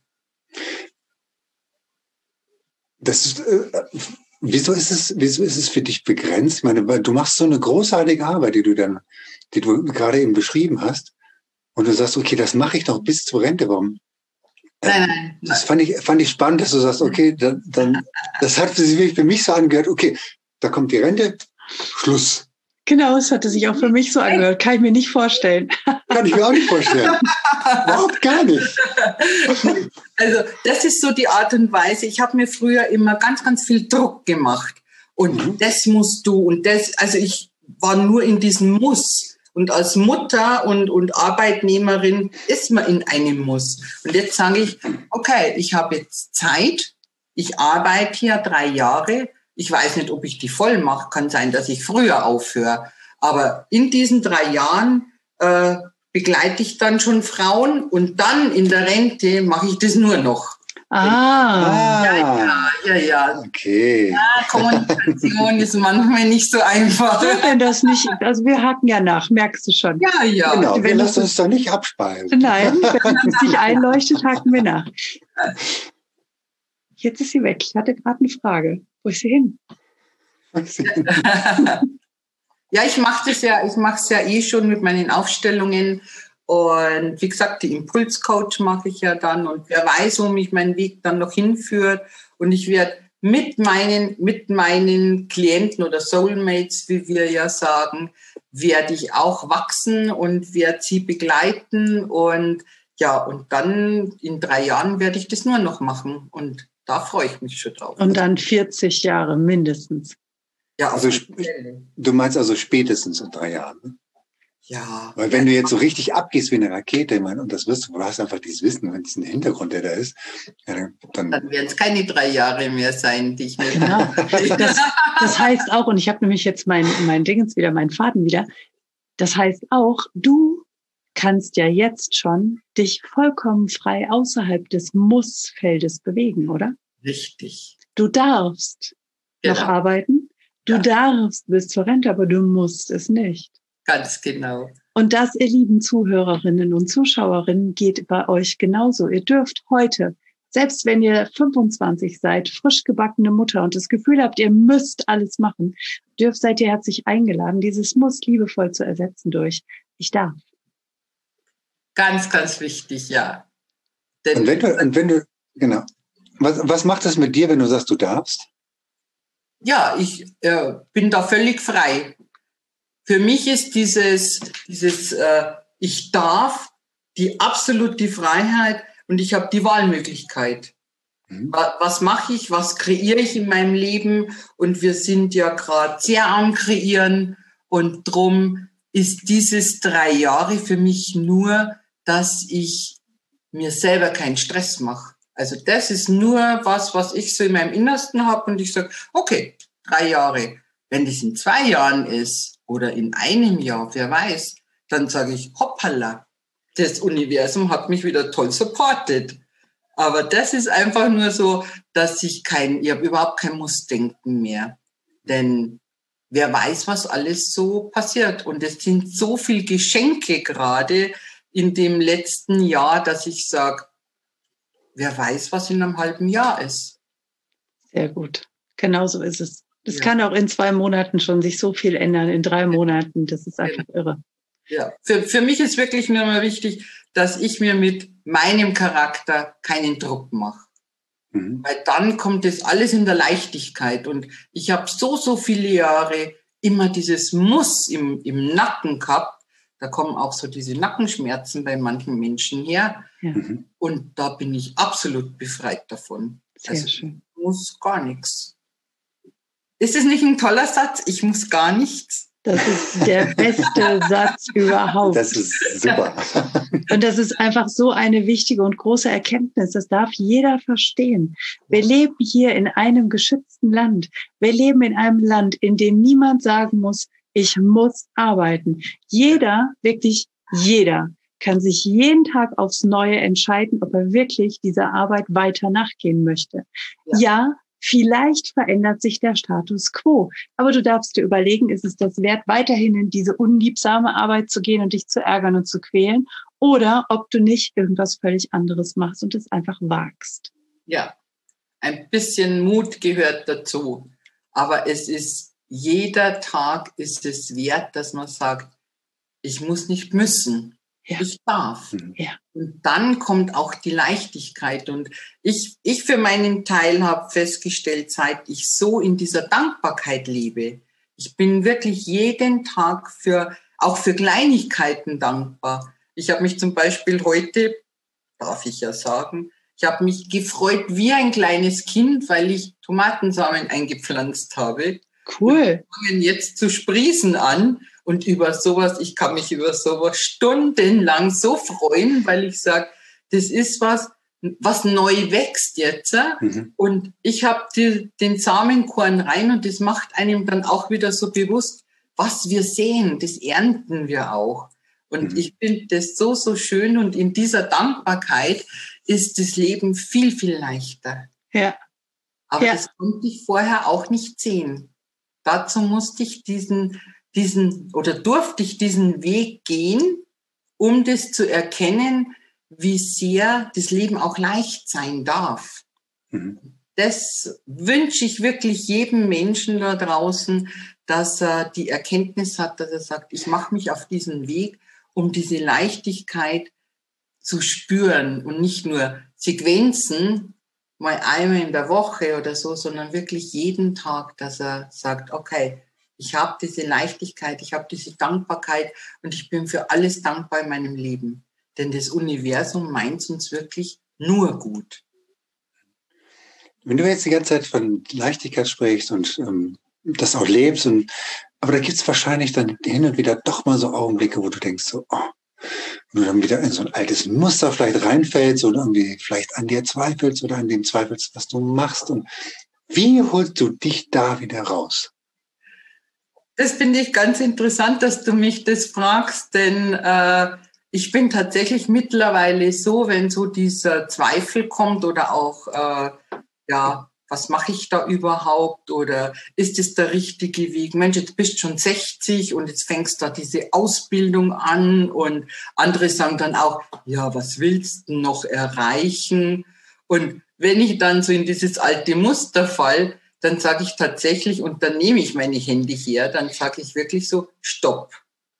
Das ist, äh, wieso ist es, wieso ist es für dich begrenzt? Ich meine, weil du machst so eine großartige Arbeit, die du dann, die du gerade eben beschrieben hast, und du sagst, okay, das mache ich doch bis zur Rente. Warum? Nein, nein. Das fand ich, fand ich spannend, dass du sagst, okay, dann, dann das hat sich für mich so angehört, okay, da kommt die Rente, Schluss. Genau, es hatte sich auch für mich so angehört. Kann ich mir nicht vorstellen. Kann ich mir auch nicht vorstellen. Überhaupt gar nicht. Also das ist so die Art und Weise. Ich habe mir früher immer ganz, ganz viel Druck gemacht. Und mhm. das musst du und das, also ich war nur in diesem Muss. Und als Mutter und, und Arbeitnehmerin ist man in einem Muss. Und jetzt sage ich, okay, ich habe jetzt Zeit, ich arbeite hier drei Jahre, ich weiß nicht, ob ich die voll mache, kann sein, dass ich früher aufhöre. Aber in diesen drei Jahren äh, begleite ich dann schon Frauen und dann in der Rente mache ich das nur noch. Ah. Ja, ja, ja, ja. Okay. Ja, Kommunikation ist manchmal nicht so einfach. Wenn das nicht, also wir haken ja nach, merkst du schon. Ja, ja. Genau, wenn wir das lassen uns doch nicht abspeisen. Nein, wenn es nicht einleuchtet, haken wir nach. Jetzt ist sie weg. Ich hatte gerade eine Frage. Wo ist sie hin? Ja, ich mache das ja, ich mache es ja eh schon mit meinen Aufstellungen. Und wie gesagt, die Impulscoach mache ich ja dann. Und wer weiß, wo mich mein Weg dann noch hinführt. Und ich werde mit meinen, mit meinen Klienten oder Soulmates, wie wir ja sagen, werde ich auch wachsen und werde sie begleiten. Und ja, und dann in drei Jahren werde ich das nur noch machen. Und da freue ich mich schon drauf. Und dann vierzig Jahre mindestens. Ja, also du meinst also spätestens in drei Jahren, ne? Ja. Weil wenn du jetzt so richtig abgehst wie eine Rakete, ich meine, und das wirst du, du hast einfach dieses Wissen, wenn es ein Hintergrund, der da ist, ja, dann, dann, dann werden es keine drei Jahre mehr sein, die ich nicht genau. das, das heißt auch, und ich habe nämlich jetzt mein, mein Dingens wieder, meinen Faden wieder, das heißt auch, du kannst ja jetzt schon dich vollkommen frei außerhalb des Muss-Feldes bewegen, oder? Richtig. Du darfst genau. noch arbeiten, du ja. darfst bis zur Rente, aber du musst es nicht. Ganz genau. Und das, ihr lieben Zuhörerinnen und Zuschauerinnen, geht bei euch genauso. Ihr dürft heute, selbst wenn ihr fünfundzwanzig seid, frisch gebackene Mutter und das Gefühl habt, ihr müsst alles machen, dürft, seid ihr herzlich eingeladen, dieses Muss liebevoll zu ersetzen durch ich darf. Ganz, ganz wichtig, ja. Denn und wenn du, und wenn du, genau. Was, was macht das mit dir, wenn du sagst, du darfst? Ja, ich äh, bin da völlig frei. Für mich ist dieses, dieses äh, ich darf die absolute Freiheit und ich habe die Wahlmöglichkeit. Mhm. Was, was mache ich, was kreiere ich in meinem Leben? Und wir sind ja gerade sehr am Kreieren und drum ist dieses drei Jahre für mich nur, dass ich mir selber keinen Stress mache. Also das ist nur was, was ich so in meinem Innersten habe und ich sage, okay, drei Jahre. Wenn das in zwei Jahren ist oder in einem Jahr, wer weiß, dann sage ich, hoppala, das Universum hat mich wieder toll supportet. Aber das ist einfach nur so, dass ich kein, ich habe überhaupt kein Mussdenken mehr. Denn wer weiß, was alles so passiert. Und es sind so viele Geschenke gerade in dem letzten Jahr, dass ich sage, wer weiß, was in einem halben Jahr ist. Sehr gut. Genau so ist es. Das ja. kann auch in zwei Monaten schon sich so viel ändern, in drei Monaten. Das ist einfach ja. irre. Ja, für, für mich ist wirklich nur mal wichtig, dass ich mir mit meinem Charakter keinen Druck mache. Mhm. Weil dann kommt das alles in der Leichtigkeit. Und ich habe so, so viele Jahre immer dieses Muss im, im Nacken gehabt. Da kommen auch so diese Nackenschmerzen bei manchen Menschen her. Ja. Und da bin ich absolut befreit davon. Sehr also, schön. Muss gar nichts. Ist es nicht ein toller Satz? Ich muss gar nichts. Das ist der beste Satz überhaupt. Das ist super. Und das ist einfach so eine wichtige und große Erkenntnis. Das darf jeder verstehen. Wir leben hier in einem geschützten Land. Wir leben in einem Land, in dem niemand sagen muss, ich muss arbeiten. Jeder, wirklich jeder, kann sich jeden Tag aufs Neue entscheiden, ob er wirklich dieser Arbeit weiter nachgehen möchte. Ja, ja, vielleicht verändert sich der Status quo. Aber du darfst dir überlegen, ist es das wert, weiterhin in diese unliebsame Arbeit zu gehen und dich zu ärgern und zu quälen? Oder ob du nicht irgendwas völlig anderes machst und es einfach wagst. Ja, ein bisschen Mut gehört dazu. Aber es ist, jeder Tag ist es wert, dass man sagt, ich muss nicht müssen. Ja. Ich darf. Ja. Und dann kommt auch die Leichtigkeit. Und ich, ich für meinen Teil habe festgestellt, seit ich so in dieser Dankbarkeit lebe, ich bin wirklich jeden Tag für, auch für Kleinigkeiten dankbar. Ich habe mich zum Beispiel heute, darf ich ja sagen, ich habe mich gefreut wie ein kleines Kind, weil ich Tomatensamen eingepflanzt habe. Cool. Die fangen jetzt zu sprießen an. Und über sowas, ich kann mich über sowas stundenlang so freuen, weil ich sage, das ist was, was neu wächst jetzt. Mhm. Und ich habe den Samenkorn rein und das macht einem dann auch wieder so bewusst, was wir sehen, das ernten wir auch. Und mhm. ich finde das so, so schön. Und in dieser Dankbarkeit ist das Leben viel, viel leichter. Ja. Aber ja. das konnte ich vorher auch nicht sehen. Dazu musste ich diesen diesen oder durfte ich diesen Weg gehen, um das zu erkennen, wie sehr das Leben auch leicht sein darf. Mhm. Das wünsche ich wirklich jedem Menschen da draußen, dass er die Erkenntnis hat, dass er sagt, ich mache mich auf diesen Weg, um diese Leichtigkeit zu spüren und nicht nur Sequenzen, mal einmal in der Woche oder so, sondern wirklich jeden Tag, dass er sagt, okay, ich habe diese Leichtigkeit, ich habe diese Dankbarkeit und ich bin für alles dankbar in meinem Leben. Denn das Universum meint uns wirklich nur gut. Wenn du jetzt die ganze Zeit von Leichtigkeit sprichst und ähm, das auch lebst, und, aber da gibt es wahrscheinlich dann hin und wieder doch mal so Augenblicke, wo du denkst, so, oh, und du dann wieder in so ein altes Muster vielleicht reinfällst oder irgendwie vielleicht an dir zweifelst oder an dem zweifelst, was du machst. Und wie holst du dich da wieder raus? Das finde ich ganz interessant, dass du mich das fragst, denn äh, ich bin tatsächlich mittlerweile so, wenn so dieser Zweifel kommt oder auch, äh, ja, was mache ich da überhaupt oder ist es der richtige Weg? Mensch, jetzt bist du schon sechzig und jetzt fängst da diese Ausbildung an und andere sagen dann auch, ja, was willst du noch erreichen? Und wenn ich dann so in dieses alte Muster fall, dann sage ich tatsächlich, und dann nehme ich meine Hände her, dann sage ich wirklich so, stopp.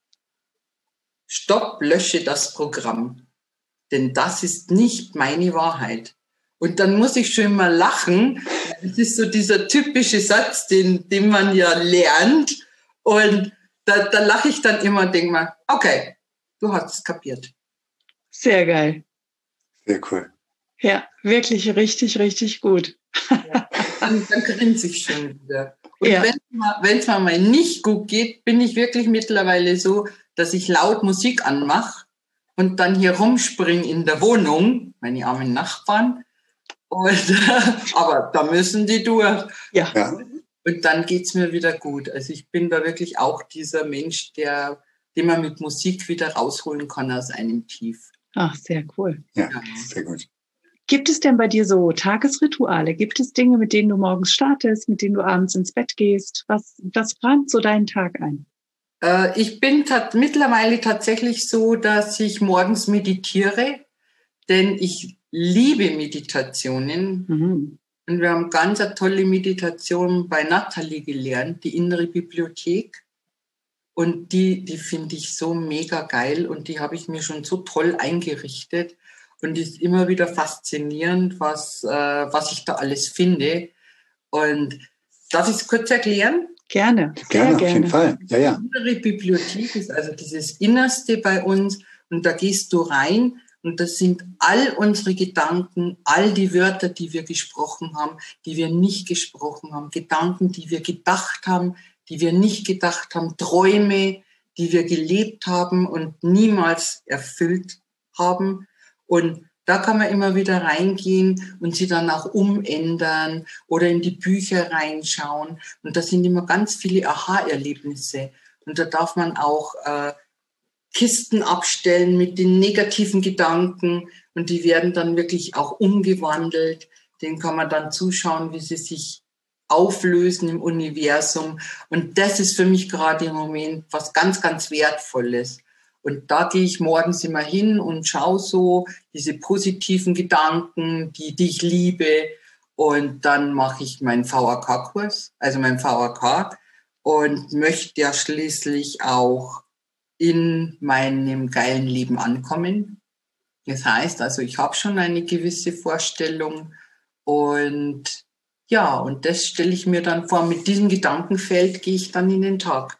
Stopp, lösche das Programm. Denn das ist nicht meine Wahrheit. Und dann muss ich schon mal lachen. Das ist so dieser typische Satz, den, den man ja lernt. Und da, da lache ich dann immer und denke mal, okay, du hast es kapiert. Sehr geil. Sehr cool. Ja, wirklich richtig, richtig gut. Ja, dann, dann grinse ich schon wieder. Und ja. wenn es mir mal nicht gut geht, bin ich wirklich mittlerweile so, dass ich laut Musik anmache und dann hier rumspringe in der Wohnung, meine armen Nachbarn. Und, aber da müssen die durch. Ja. ja. Und dann geht's mir wieder gut. Also ich bin da wirklich auch dieser Mensch, der, den man mit Musik wieder rausholen kann aus einem Tief. Ach, sehr cool. Ja, sehr gut. Gibt es denn bei dir so Tagesrituale? Gibt es Dinge, mit denen du morgens startest, mit denen du abends ins Bett gehst? Was, was plant so deinen Tag ein? Äh, ich bin tat- mittlerweile tatsächlich so, dass ich morgens meditiere, denn ich liebe Meditationen. Mhm. Und wir haben ganz eine tolle Meditation bei Nathalie gelernt, die innere Bibliothek. Und die, die finde ich so mega geil und die habe ich mir schon so toll eingerichtet. Und es ist immer wieder faszinierend, was, äh, was ich da alles finde. Und darf ich es kurz erklären? Gerne, sehr gerne. Auf jeden Fall, ja, ja. Die innere Bibliothek ist also dieses Innerste bei uns. Und da gehst du rein Und das sind all unsere Gedanken, all die Wörter, die wir gesprochen haben, die wir nicht gesprochen haben, Gedanken, die wir gedacht haben, die wir nicht gedacht haben, Träume, die wir gelebt haben und niemals erfüllt haben. Und da kann man immer wieder reingehen und sie dann auch umändern oder in die Bücher reinschauen. Und da sind immer ganz viele Aha-Erlebnisse. Und da darf man auch äh, Kisten abstellen mit den negativen Gedanken und die werden dann wirklich auch umgewandelt. Den kann man dann zuschauen, wie sie sich auflösen im Universum. Und das ist für mich gerade im Moment was ganz, ganz Wertvolles. Und da gehe ich morgens immer hin und schaue so diese positiven Gedanken, die, die ich liebe. Und dann mache ich meinen V A K-Kurs, also meinen V A K, und möchte ja schließlich auch in meinem geilen Leben ankommen. Das heißt, also ich habe schon eine gewisse Vorstellung und ja, und das stelle ich mir dann vor. Mit diesem Gedankenfeld gehe ich dann in den Tag.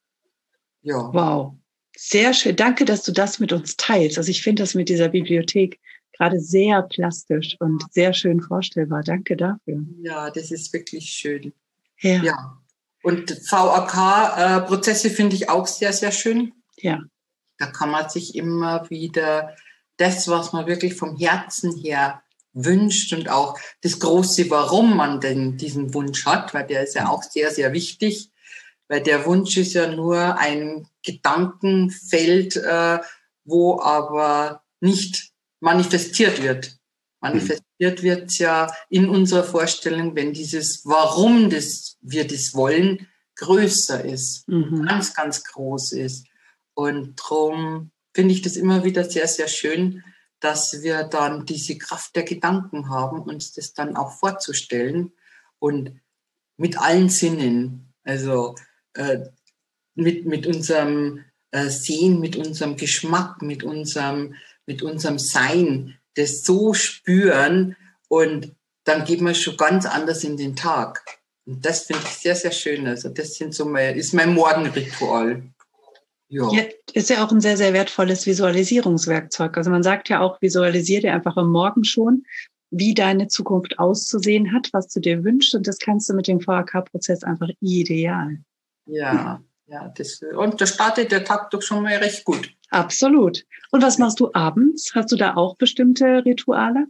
Ja. Wow, sehr schön. Danke, dass du das mit uns teilst. Also ich finde das mit dieser Bibliothek gerade sehr plastisch und sehr schön vorstellbar. Danke dafür. Ja, das ist wirklich schön. Ja. Ja. Und V A K-Prozesse finde ich auch sehr, sehr schön. Ja. Da kann man sich immer wieder das, was man wirklich vom Herzen her wünscht und auch das große, warum man denn diesen Wunsch hat, weil der ist ja auch sehr, sehr wichtig, weil der Wunsch ist ja nur ein Gedankenfeld, äh, wo aber nicht manifestiert wird. Manifestiert wird es ja in unserer Vorstellung, wenn dieses Warum das, wir das wollen, größer ist, mhm. ganz, ganz groß ist. Und darum finde ich das immer wieder sehr, sehr schön, dass wir dann diese Kraft der Gedanken haben, uns das dann auch vorzustellen und mit allen Sinnen, also äh, mit, mit unserem äh, Sehen, mit unserem Geschmack, mit unserem, mit unserem Sein, das so spüren und dann geht man schon ganz anders in den Tag. Und das finde ich sehr, sehr schön. Also das sind so mein, ist mein Morgenritual. Ja. Ja, ist ja auch ein sehr, sehr wertvolles Visualisierungswerkzeug. Also man sagt ja auch, visualisier dir einfach am Morgen schon, wie deine Zukunft auszusehen hat, was du dir wünschst. Und das kannst du mit dem V A K-Prozess einfach ideal. Ja, ja. Das, und da startet der Tag doch schon mal recht gut. Absolut. Und was machst du abends? Hast du da auch bestimmte Rituale?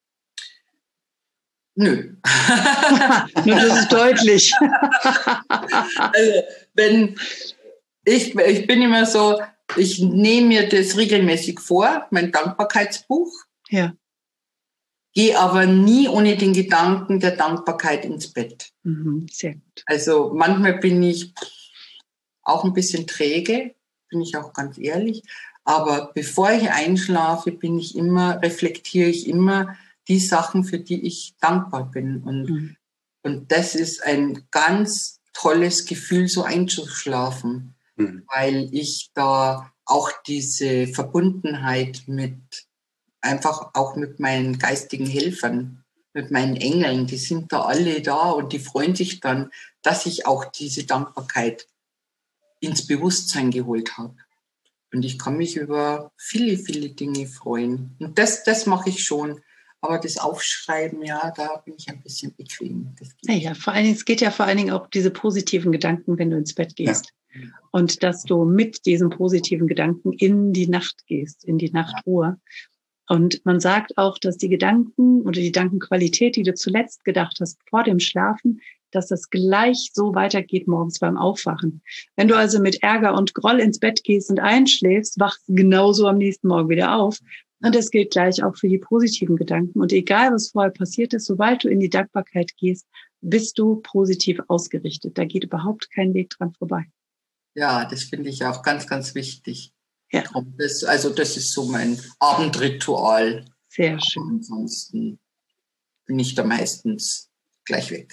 Nö. Nur das ist deutlich. Also, wenn ich, ich bin immer so, ich nehme mir das regelmäßig vor, mein Dankbarkeitsbuch. Ja. Gehe aber nie ohne den Gedanken der Dankbarkeit ins Bett. Mhm, sehr gut. Also manchmal bin ich auch ein bisschen träge, bin ich auch ganz ehrlich. Aber bevor ich einschlafe, bin ich immer, reflektiere ich immer die Sachen, für die ich dankbar bin. Und, mhm. und das ist ein ganz tolles Gefühl, so einzuschlafen, mhm. weil ich da auch diese Verbundenheit mit, einfach auch mit meinen geistigen Helfern, mit meinen Engeln, die sind da alle da und die freuen sich dann, dass ich auch diese Dankbarkeit ins Bewusstsein geholt habe. Und ich kann mich über viele, viele Dinge freuen. Und das, das mache ich schon. Aber das Aufschreiben, ja, da bin ich ein bisschen bequem. Das ja, ja, vor allen Dingen, es geht ja vor allen Dingen auch diese positiven Gedanken, wenn du ins Bett gehst. Ja. Und dass du mit diesen positiven Gedanken in die Nacht gehst, in die Nachtruhe. Und man sagt auch, dass die Gedanken oder die Gedankenqualität, die du zuletzt gedacht hast vor dem Schlafen, dass das gleich so weitergeht morgens beim Aufwachen. Wenn du also mit Ärger und Groll ins Bett gehst und einschläfst, wachst du genauso am nächsten Morgen wieder auf. Und das gilt gleich auch für die positiven Gedanken. Und egal, was vorher passiert ist, sobald du in die Dankbarkeit gehst, bist du positiv ausgerichtet. Da geht überhaupt kein Weg dran vorbei. Ja, das finde ich auch ganz, ganz wichtig. Ja. Das, also das ist so mein Abendritual. Sehr schön. Aber ansonsten bin ich da meistens gleich weg.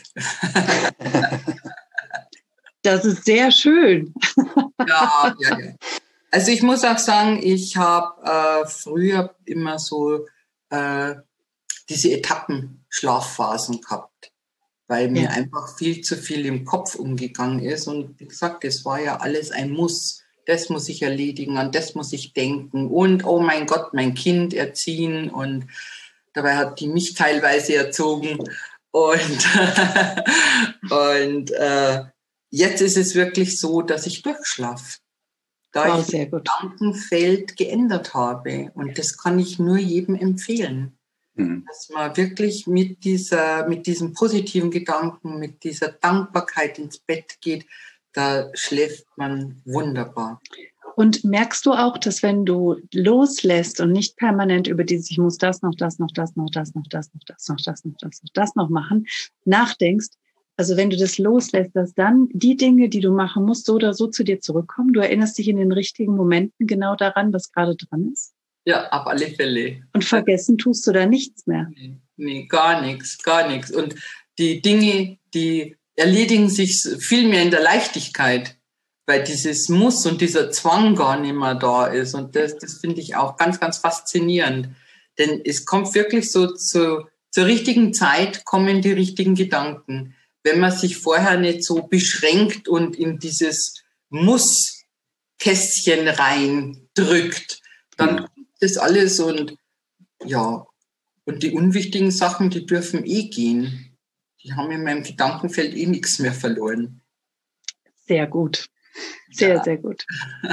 Das ist sehr schön. Ja, ja, ja. Also ich muss auch sagen, ich habe äh, früher immer so äh, diese Etappenschlafphasen gehabt, weil mir ja. einfach viel zu viel im Kopf umgegangen ist. Und wie gesagt, das war ja alles ein Muss. das muss ich erledigen, an das muss ich denken und oh mein Gott, mein Kind erziehen und dabei hat die mich teilweise erzogen und, und äh, jetzt ist es wirklich so, dass ich durchschlafe, da Wow, ich sehr das gut. Gedankenfeld geändert habe und das kann ich nur jedem empfehlen. Dass man wirklich mit dieser, mit diesem positiven Gedanken, mit dieser Dankbarkeit ins Bett geht, da schläft man wunderbar. Und merkst du auch, dass wenn du loslässt und nicht permanent über dieses, ich muss das noch, das noch, das noch, das noch, das noch, das noch, das noch, das noch, das noch machen, nachdenkst, also wenn du das loslässt, dass dann die Dinge, die du machen musst, so oder so zu dir zurückkommen, du erinnerst dich in den richtigen Momenten genau daran, was gerade dran ist? Ja, auf alle Fälle. Und vergessen tust du da nichts mehr. Nee, nee, gar nichts, gar nichts. Und die Dinge, die erledigen sich viel mehr in der Leichtigkeit, weil dieses Muss und dieser Zwang gar nicht mehr da ist. Und das, das finde ich auch ganz, ganz faszinierend. Denn es kommt wirklich so zu, zur richtigen Zeit, kommen die richtigen Gedanken. Wenn man sich vorher nicht so beschränkt und in dieses Muss-Kästchen reindrückt, dann das alles und ja, und die unwichtigen Sachen, die dürfen eh gehen. Die haben in meinem Gedankenfeld eh nichts mehr verloren. Sehr gut. Sehr, ja. sehr gut.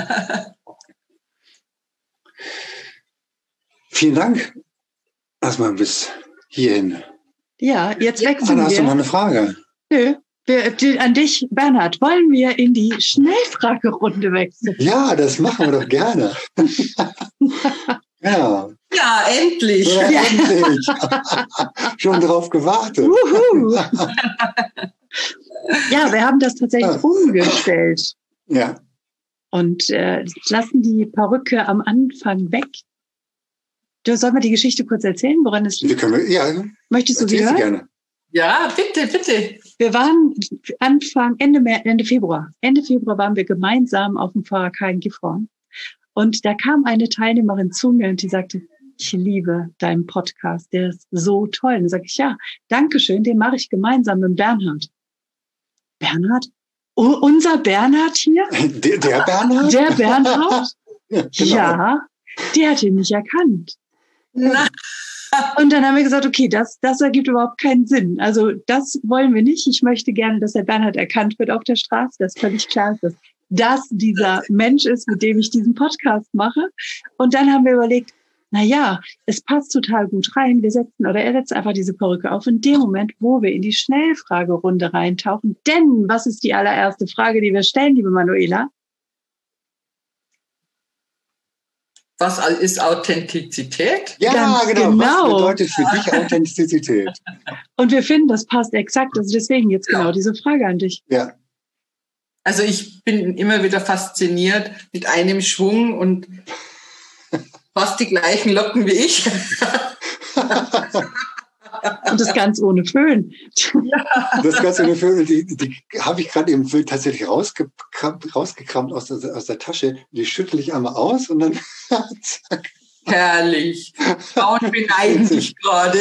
Vielen Dank erstmal bis hierhin. Ja, jetzt wechseln Anna, hast wir. du noch eine Frage? Nö. Wir, die, an dich, Bernhard, wollen wir in die Schnellfragerunde wechseln? Ja, das machen wir doch gerne. Ja. Ja, endlich. Ja, endlich. Schon drauf gewartet. Wuhu. Ja, wir haben das tatsächlich Ja. umgestellt Ja. und äh, lassen die Perücke am Anfang weg. Du, soll mal die Geschichte kurz erzählen, woran es Wir liegt? können, ja, Möchtest du sie erzähl sie hören? gerne. Ja, bitte, bitte. Wir waren Anfang, Ende, März, Ende Februar. Ende Februar waren wir gemeinsam auf dem V H K in Gifhorn. Und da kam eine Teilnehmerin zu mir und die sagte, ich liebe deinen Podcast, der ist so toll. Und dann sage ich, ja, danke schön, den mache ich gemeinsam mit Bernhard. Bernhard? Oh, unser Bernhard hier? Der, der Bernhard? Der Bernhard? Ja, genau. Ja, der hat ihn nicht erkannt. Na, Und dann haben wir gesagt, okay, das, das ergibt überhaupt keinen Sinn. Also das wollen wir nicht. Ich möchte gerne, dass der Bernhard erkannt wird auf der Straße, dass völlig klar ist, dass das dieser Mensch ist, mit dem ich diesen Podcast mache. Und dann haben wir überlegt, na ja, es passt total gut rein. Wir setzen, oder er setzt einfach diese Perücke auf in dem Moment, wo wir in die Schnellfragerunde reintauchen. Denn was ist die allererste Frage, die wir stellen, liebe Manuela? was ist Authentizität? Ja, Ganz genau. genau. Was bedeutet für dich Authentizität? Und wir finden, das passt exakt. Also deswegen jetzt genau diese Frage an dich. Ja. Also ich bin immer wieder fasziniert mit einem Schwung und fast die gleichen Locken wie ich. Und das ganz ohne Föhn. Das Ganze ohne Föhn, die, die habe ich gerade im Föhn tatsächlich rausgekramt, rausgekramt aus, der, aus der Tasche. Die schüttel ich einmal aus und dann zack. Herrlich. Frauen beneiden dich gerade.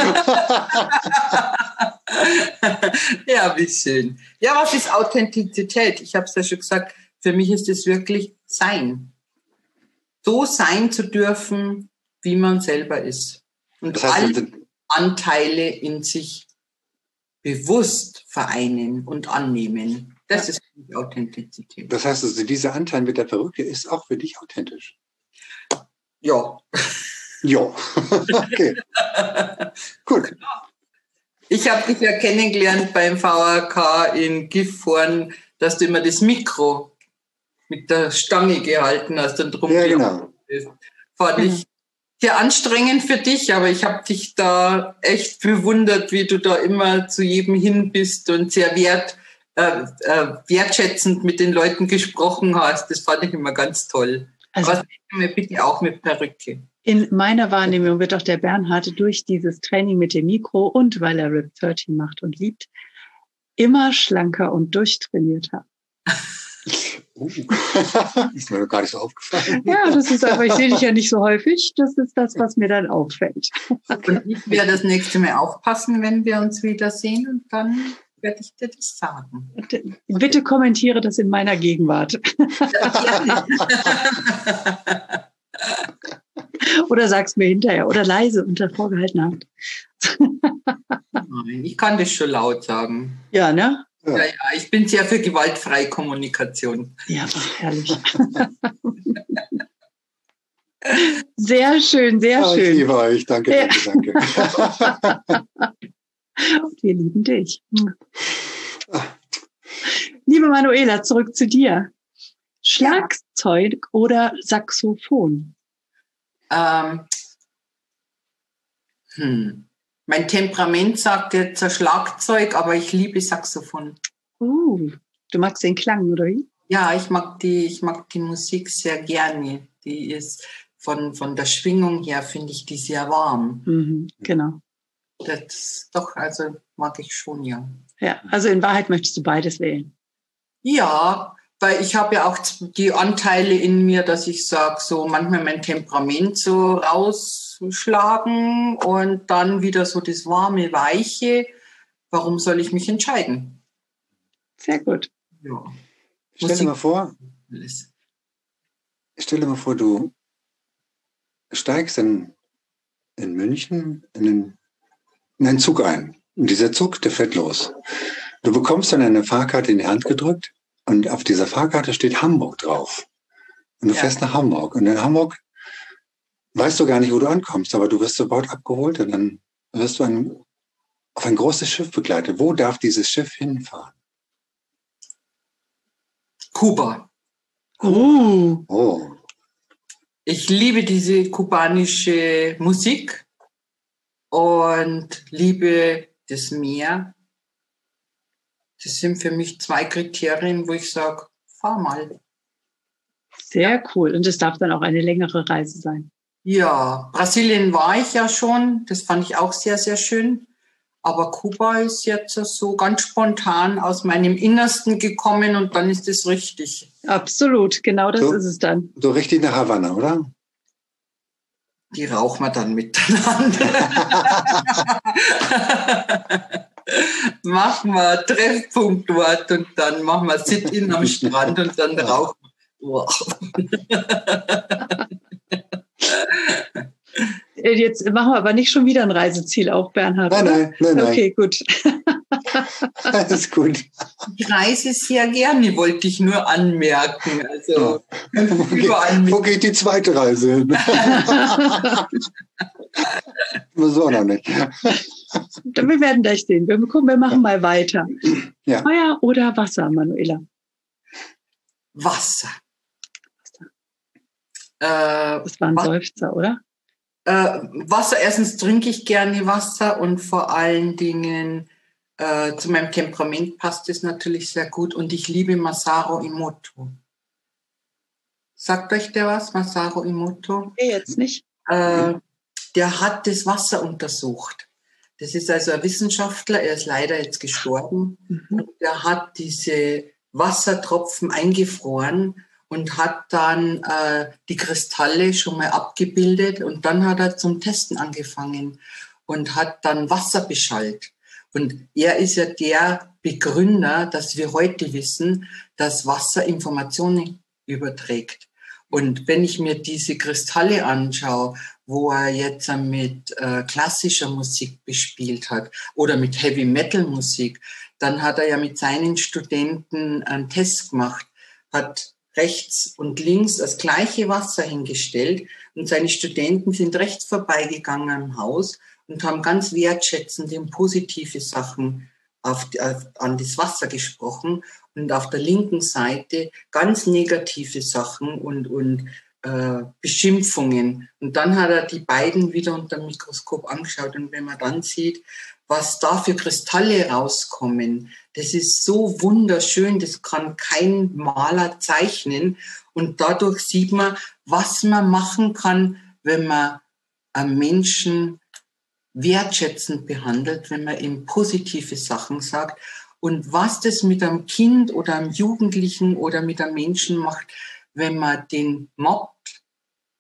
Ja, wie schön. Ja, was ist Authentizität? Ich habe es ja schon gesagt, für mich ist es wirklich Sein. So sein zu dürfen, wie man selber ist. Und Das heißt, alle Anteile in sich bewusst vereinen und annehmen. Das ist für mich Authentizität. das heißt also, dieser Anteil mit der Perücke ist auch für dich authentisch. Ja. Ja. Okay. Gut. Ich habe dich ja kennengelernt beim V H K in Gifhorn, dass du immer das Mikro mit der Stange gehalten hast und drum Ja, genau. bist. Fand ich sehr anstrengend für dich, aber ich habe dich da echt bewundert, wie du da immer zu jedem hin bist und sehr wert, äh, äh, wertschätzend mit den Leuten gesprochen hast. Das fand ich immer ganz toll. Also, aber mir bitte auch mit Perücke. In meiner Wahrnehmung wird auch der Bernhard durch dieses Training mit dem Mikro und weil er R I P dreizehn macht und liebt, immer schlanker und durchtrainierter. Uh, ist mir noch gar nicht so aufgefallen. Ja, das ist aber, ich sehe dich ja nicht so häufig. Das ist das, was mir dann auffällt. Und ich werde das nächste Mal aufpassen, wenn wir uns wiedersehen und dann werde ich dir das sagen. Bitte kommentiere das in meiner Gegenwart. Oder sag's mir hinterher oder leise unter vorgehaltener Hand. Nein, ich kann das schon laut sagen. Ja, ne? Ja, ja, ich bin sehr für gewaltfreie Kommunikation. Ja, ach, herrlich. Sehr schön, sehr oh, schön. Ich liebe euch, danke, danke, danke. Und wir lieben dich. Liebe Manuela, zurück zu dir. Schlagzeug oder Saxophon? Ähm, hm. Mein Temperament sagt jetzt ein Schlagzeug, aber ich liebe Saxophon. Uh, du magst den Klang, oder wie? Ja, ich mag die, ich mag die Musik sehr gerne. Die ist von, von der Schwingung her, finde ich die sehr warm. Mhm, genau. Das doch, also mag ich schon, ja. Ja, also in Wahrheit möchtest du beides wählen. Ja, weil ich habe ja auch die Anteile in mir, dass ich sage, so manchmal mein Temperament so rausschlagen und dann wieder so das warme, weiche. Warum soll ich mich entscheiden? Sehr gut. Ja. Stell dir mal vor, stell dir mal vor, du steigst in, in München in einen, in einen Zug ein. Und dieser Zug, der fährt los. Du bekommst dann eine Fahrkarte in die Hand gedrückt und auf dieser Fahrkarte steht Hamburg drauf. Und du ja. fährst nach Hamburg. Und in Hamburg weißt du gar nicht, wo du ankommst, aber du wirst sofort abgeholt und dann wirst du ein, auf ein großes Schiff begleitet. Wo darf dieses Schiff hinfahren? Kuba. Oh. Oh. Ich liebe diese kubanische Musik und liebe das Meer. Das sind für mich zwei Kriterien, wo ich sage, fahr mal. Sehr cool. Und es darf dann auch eine längere Reise sein. Ja, Brasilien war ich ja schon. Das fand ich auch sehr, sehr schön. Aber Kuba ist jetzt so ganz spontan aus meinem Innersten gekommen und dann ist es richtig. Absolut, genau das so, ist es dann. So richtig nach Havanna, oder? Die rauchen wir dann miteinander. Machen wir Treffpunkt dort und dann machen wir Sit-in am Strand und dann rauchen wir. Wow. Jetzt machen wir aber nicht schon wieder ein Reiseziel auf, Bernhard. Nein, nein, nein, nein. Okay, gut. Alles gut. Ich reise sehr gerne, wollte ich nur anmerken. Also ja. wo, geht, wo geht die zweite Reise hin? So auch noch nicht. Wir werden gleich sehen. Wir, gucken, wir machen mal weiter. Ja. Feuer oder Wasser, Manuela? Wasser. Wasser. Äh, das war ein Seufzer, oder? Äh, Wasser, erstens trinke ich gerne Wasser und vor allen Dingen äh, zu meinem Temperament passt es natürlich sehr gut und ich liebe Masaru Emoto. Sagt euch der was, Masaru Emoto? Nee, jetzt nicht. Äh, der hat das Wasser untersucht. Das ist also ein Wissenschaftler, er ist leider jetzt gestorben. Mhm. Und der hat diese Wassertropfen eingefroren und hat dann äh, die Kristalle schon mal abgebildet und dann hat er zum Testen angefangen und hat dann Wasser beschallt. Und er ist ja der Begründer, dass wir heute wissen, dass Wasser Informationen überträgt. Und wenn ich mir diese Kristalle anschaue, wo er jetzt mit äh, klassischer Musik bespielt hat oder mit Heavy-Metal-Musik, dann hat er ja mit seinen Studenten einen Test gemacht, hat rechts und links das gleiche Wasser hingestellt und seine Studenten sind rechts vorbeigegangen im Haus und haben ganz wertschätzend und positive Sachen auf, auf, an das Wasser gesprochen und auf der linken Seite ganz negative Sachen und, und äh, Beschimpfungen. Und dann hat er die beiden wieder unter dem Mikroskop angeschaut und wenn man dann sieht, was da für Kristalle rauskommen, das ist so wunderschön, das kann kein Maler zeichnen. Und dadurch sieht man, was man machen kann, wenn man einen Menschen wertschätzend behandelt, wenn man ihm positive Sachen sagt. Und was das mit einem Kind oder einem Jugendlichen oder mit einem Menschen macht, wenn man den mobbt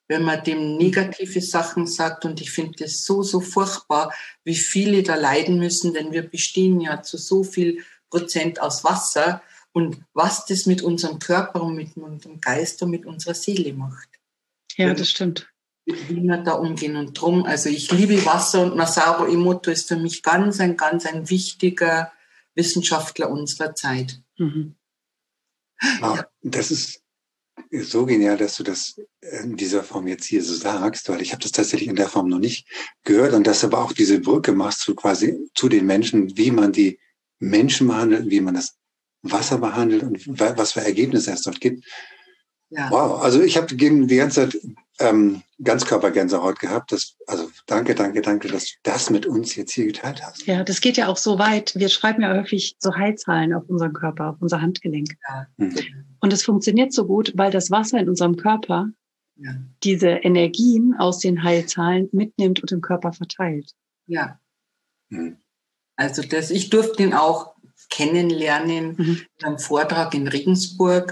wenn man dem negative Sachen sagt. Und ich finde das so, so furchtbar, wie viele da leiden müssen, denn wir bestehen ja zu so viel Prozent aus Wasser. Und was das mit unserem Körper und mit unserem Geist und mit unserer Seele macht. Ja, das stimmt. Wie wir da umgehen. Und drum, also ich liebe Wasser und Masaru Emoto ist für mich ganz ein, ganz ein wichtiger Wissenschaftler unserer Zeit. Mhm. Wow, ja. Das ist so genial, dass du das in dieser Form jetzt hier so sagst, weil ich habe das tatsächlich in der Form noch nicht gehört und dass du aber auch diese Brücke machst zu quasi zu den Menschen, wie man die Menschen behandelt, wie man das Wasser behandelt und was für Ergebnisse es dort gibt. Ja. Wow, also ich habe die ganze Zeit ähm, Ganzkörpergänsehaut gehabt. Das, also danke, danke, danke, dass du das mit uns jetzt hier geteilt hast. Ja, das geht ja auch so weit. Wir schreiben ja häufig so Heilzahlen auf unseren Körper, auf unser Handgelenk. Ja. Hm. Und es funktioniert so gut, weil das Wasser in unserem Körper ja. diese Energien aus den Heilzahlen mitnimmt und im Körper verteilt. Ja. Hm. Also das, ich durfte ihn auch kennenlernen mhm. in einem Vortrag in Regensburg.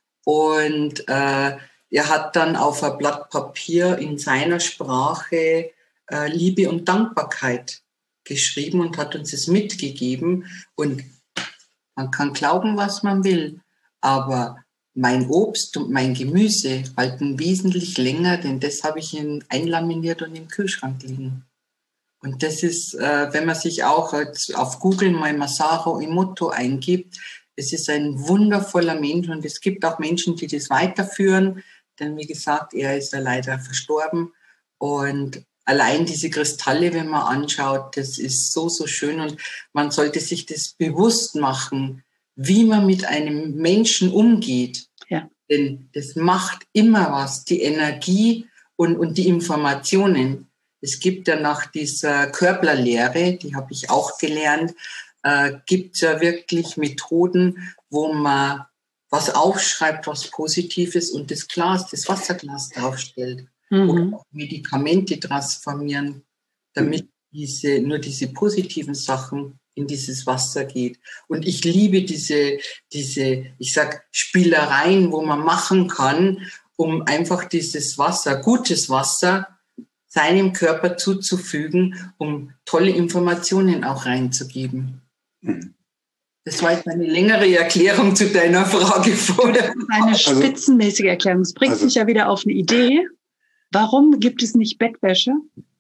Und äh, er hat dann auf ein Blatt Papier in seiner Sprache äh, Liebe und Dankbarkeit geschrieben und hat uns das mitgegeben. Und man kann glauben, was man will, aber mein Obst und mein Gemüse halten wesentlich länger, denn das habe ich in, einlaminiert und im Kühlschrank liegen. Und das ist, äh, wenn man sich auch auf Google mal Masaru Emoto eingibt, es ist ein wundervoller Mensch und es gibt auch Menschen, die das weiterführen, denn wie gesagt, er ist ja leider verstorben und allein diese Kristalle, wenn man anschaut, das ist so, so schön und man sollte sich das bewusst machen, wie man mit einem Menschen umgeht, ja. Denn das macht immer was, die Energie und, und die Informationen. Es gibt ja nach dieser Körperlehre, die habe ich auch gelernt, äh, gibt es ja wirklich Methoden, wo man was aufschreibt, was Positives und das Glas, das Wasserglas draufstellt. Mhm. Oder auch Medikamente transformieren, damit mhm. diese, nur diese positiven Sachen in dieses Wasser geht. Und ich liebe diese, diese, ich sag, Spielereien, wo man machen kann, um einfach dieses Wasser, gutes Wasser, seinem Körper zuzufügen, um tolle Informationen auch reinzugeben. Mhm. Das war jetzt eine längere Erklärung zu deiner Frage vorher. Eine spitzenmäßige Erklärung. Es bringt also, mich ja wieder auf eine Idee. Warum gibt es nicht Bettwäsche,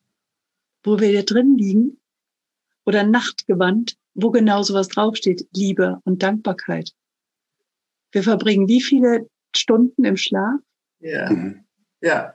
wo wir hier drin liegen, oder Nachtgewand, wo genau sowas draufsteht? Liebe und Dankbarkeit. Wir verbringen wie viele Stunden im Schlaf? Ja, mhm. ja.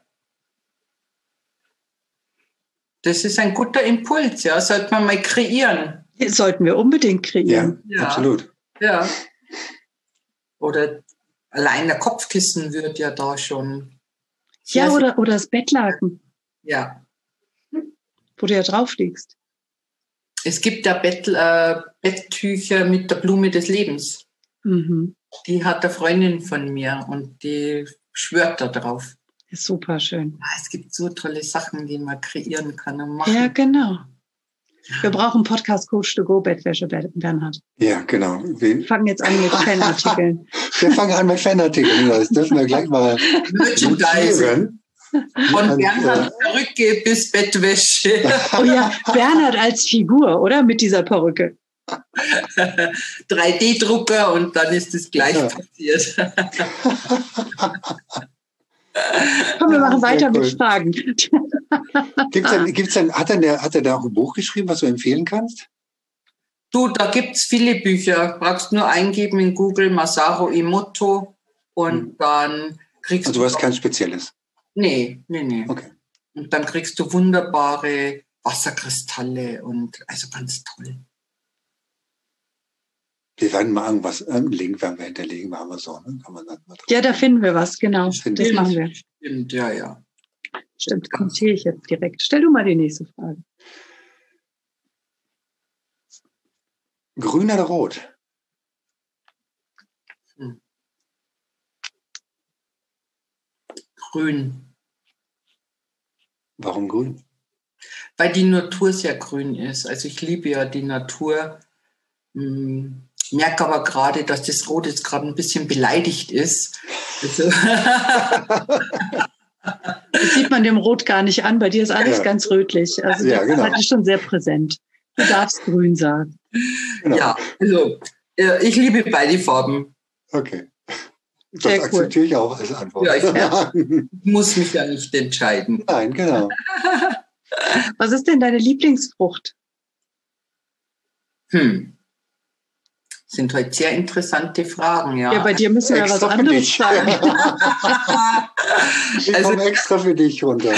Das ist ein guter Impuls, ja. Sollte man mal kreieren. Das sollten wir unbedingt kreieren. Ja, ja, absolut. Ja. Oder allein der Kopfkissen wird ja da schon. Ja, oder, oder das Bettlaken. Ja. Wo du ja drauf liegst. Es gibt ja Bett, äh, Betttücher mit der Blume des Lebens. Mhm. Die hat eine Freundin von mir und die schwört da drauf. Ist super schön. Ja, es gibt so tolle Sachen, die man kreieren kann und machen. Ja, genau. Wir brauchen Podcast-Coach to go, Bettwäsche, Bernhard. Ja, genau. Wir fangen jetzt an mit Fanartikeln. Wir fangen an mit Fanartikeln. Das dürfen wir gleich mal notieren. Von Bernhard Perücke bis Bettwäsche. Oh ja, Bernhard als Figur, oder? Mit dieser Perücke. drei D Drucker und dann ist es gleich ja. passiert. Komm, wir machen weiter cool. mit Fragen. Gibt's denn, gibt's denn, hat, er der, hat er da auch ein Buch geschrieben, was du empfehlen kannst? Du, da gibt es viele Bücher. Brauchst nur eingeben in Google Masaru Emoto und hm. dann kriegst also, du... Also du hast kein spezielles? Nee, nee, nee. Okay. Und dann kriegst du wunderbare Wasserkristalle und also ganz toll. Wir werden mal irgendwas, irgendeinen Link werden wir hinterlegen bei Amazon. Ne? Kann man dann mal ja, da finden wir was, genau. Das, das machen wir. Stimmt, ja, ja. Stimmt, kommentiere ich jetzt direkt. Stell du mal die nächste Frage. Grün oder rot? Hm. Grün. Warum grün? Weil die Natur sehr grün ist. Also ich liebe ja die Natur. Hm. Ich merke aber gerade, dass das Rot jetzt gerade ein bisschen beleidigt ist. Also Das sieht man dem Rot gar nicht an. Bei dir ist alles Ja. ganz rötlich. Also Ja, das genau. ist schon sehr präsent. Du darfst grün sagen. Genau. Ja, also äh, ich liebe beide Farben. Okay. Das Sehr cool. akzeptiere ich auch als Antwort. Ja, ich muss mich ja nicht entscheiden. Nein, genau. Was ist denn deine Lieblingsfrucht? Hm. Sind heute sehr interessante Fragen, ja. Ja, bei dir müssen wir ja was Extra für anderes dich. sagen. Ich Also- komme extra für dich runter.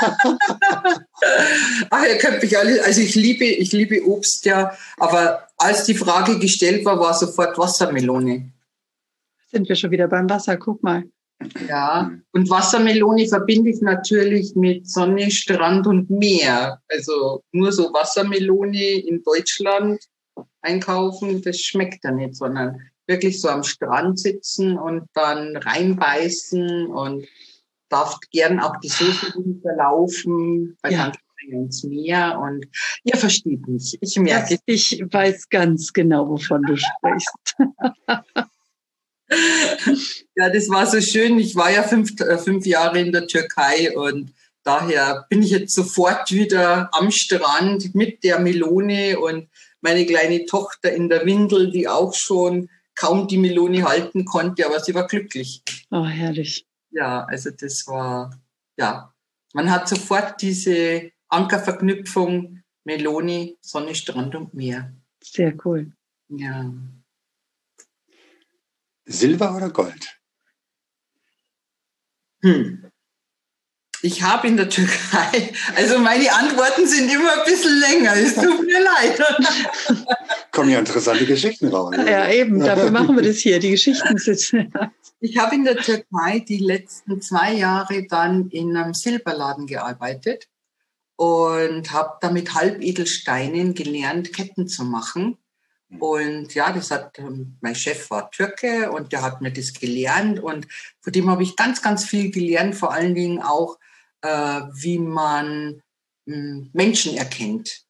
Ach, ihr könnt mich alle, also ich liebe, ich liebe Obst, ja. Aber als die Frage gestellt war, war sofort Wassermelone. Sind wir schon wieder beim Wasser, guck mal. Ja, und Wassermelone verbinde ich natürlich mit Sonne, Strand und Meer. Also nur so Wassermelone in Deutschland einkaufen, das schmeckt ja nicht, sondern wirklich so am Strand sitzen und dann reinbeißen und darf gern auch die Soße runterlaufen, weil Ja. dann gehen wir ins Meer und ihr versteht mich. Ich merke, Das, ich weiß ganz genau, wovon du sprichst. ja, das war so schön. Ich war ja fünf, äh, fünf Jahre in der Türkei und daher bin ich jetzt sofort wieder am Strand mit der Melone und meine kleine Tochter in der Windel, die auch schon kaum die Melone halten konnte, aber sie war glücklich. Oh, herrlich. Ja, also das war, ja, man hat sofort diese Ankerverknüpfung Melone, Sonne, Strand und Meer. Sehr cool. Ja. Silber oder Gold? Hm. Ich habe in der Türkei, also meine Antworten sind immer ein bisschen länger, es tut mir leid. Kommen ja interessante Geschichten raus. Ja, eben, dafür machen wir das hier, die Geschichten sitzen. Ich habe in der Türkei die letzten zwei Jahre dann in einem Silberladen gearbeitet und habe da mit Halbedelsteinen gelernt, Ketten zu machen. Und ja, das hat, mein Chef war Türke und der hat mir das gelernt und von dem habe ich ganz, ganz viel gelernt, vor allen Dingen auch, äh, wie man mh, Menschen erkennt.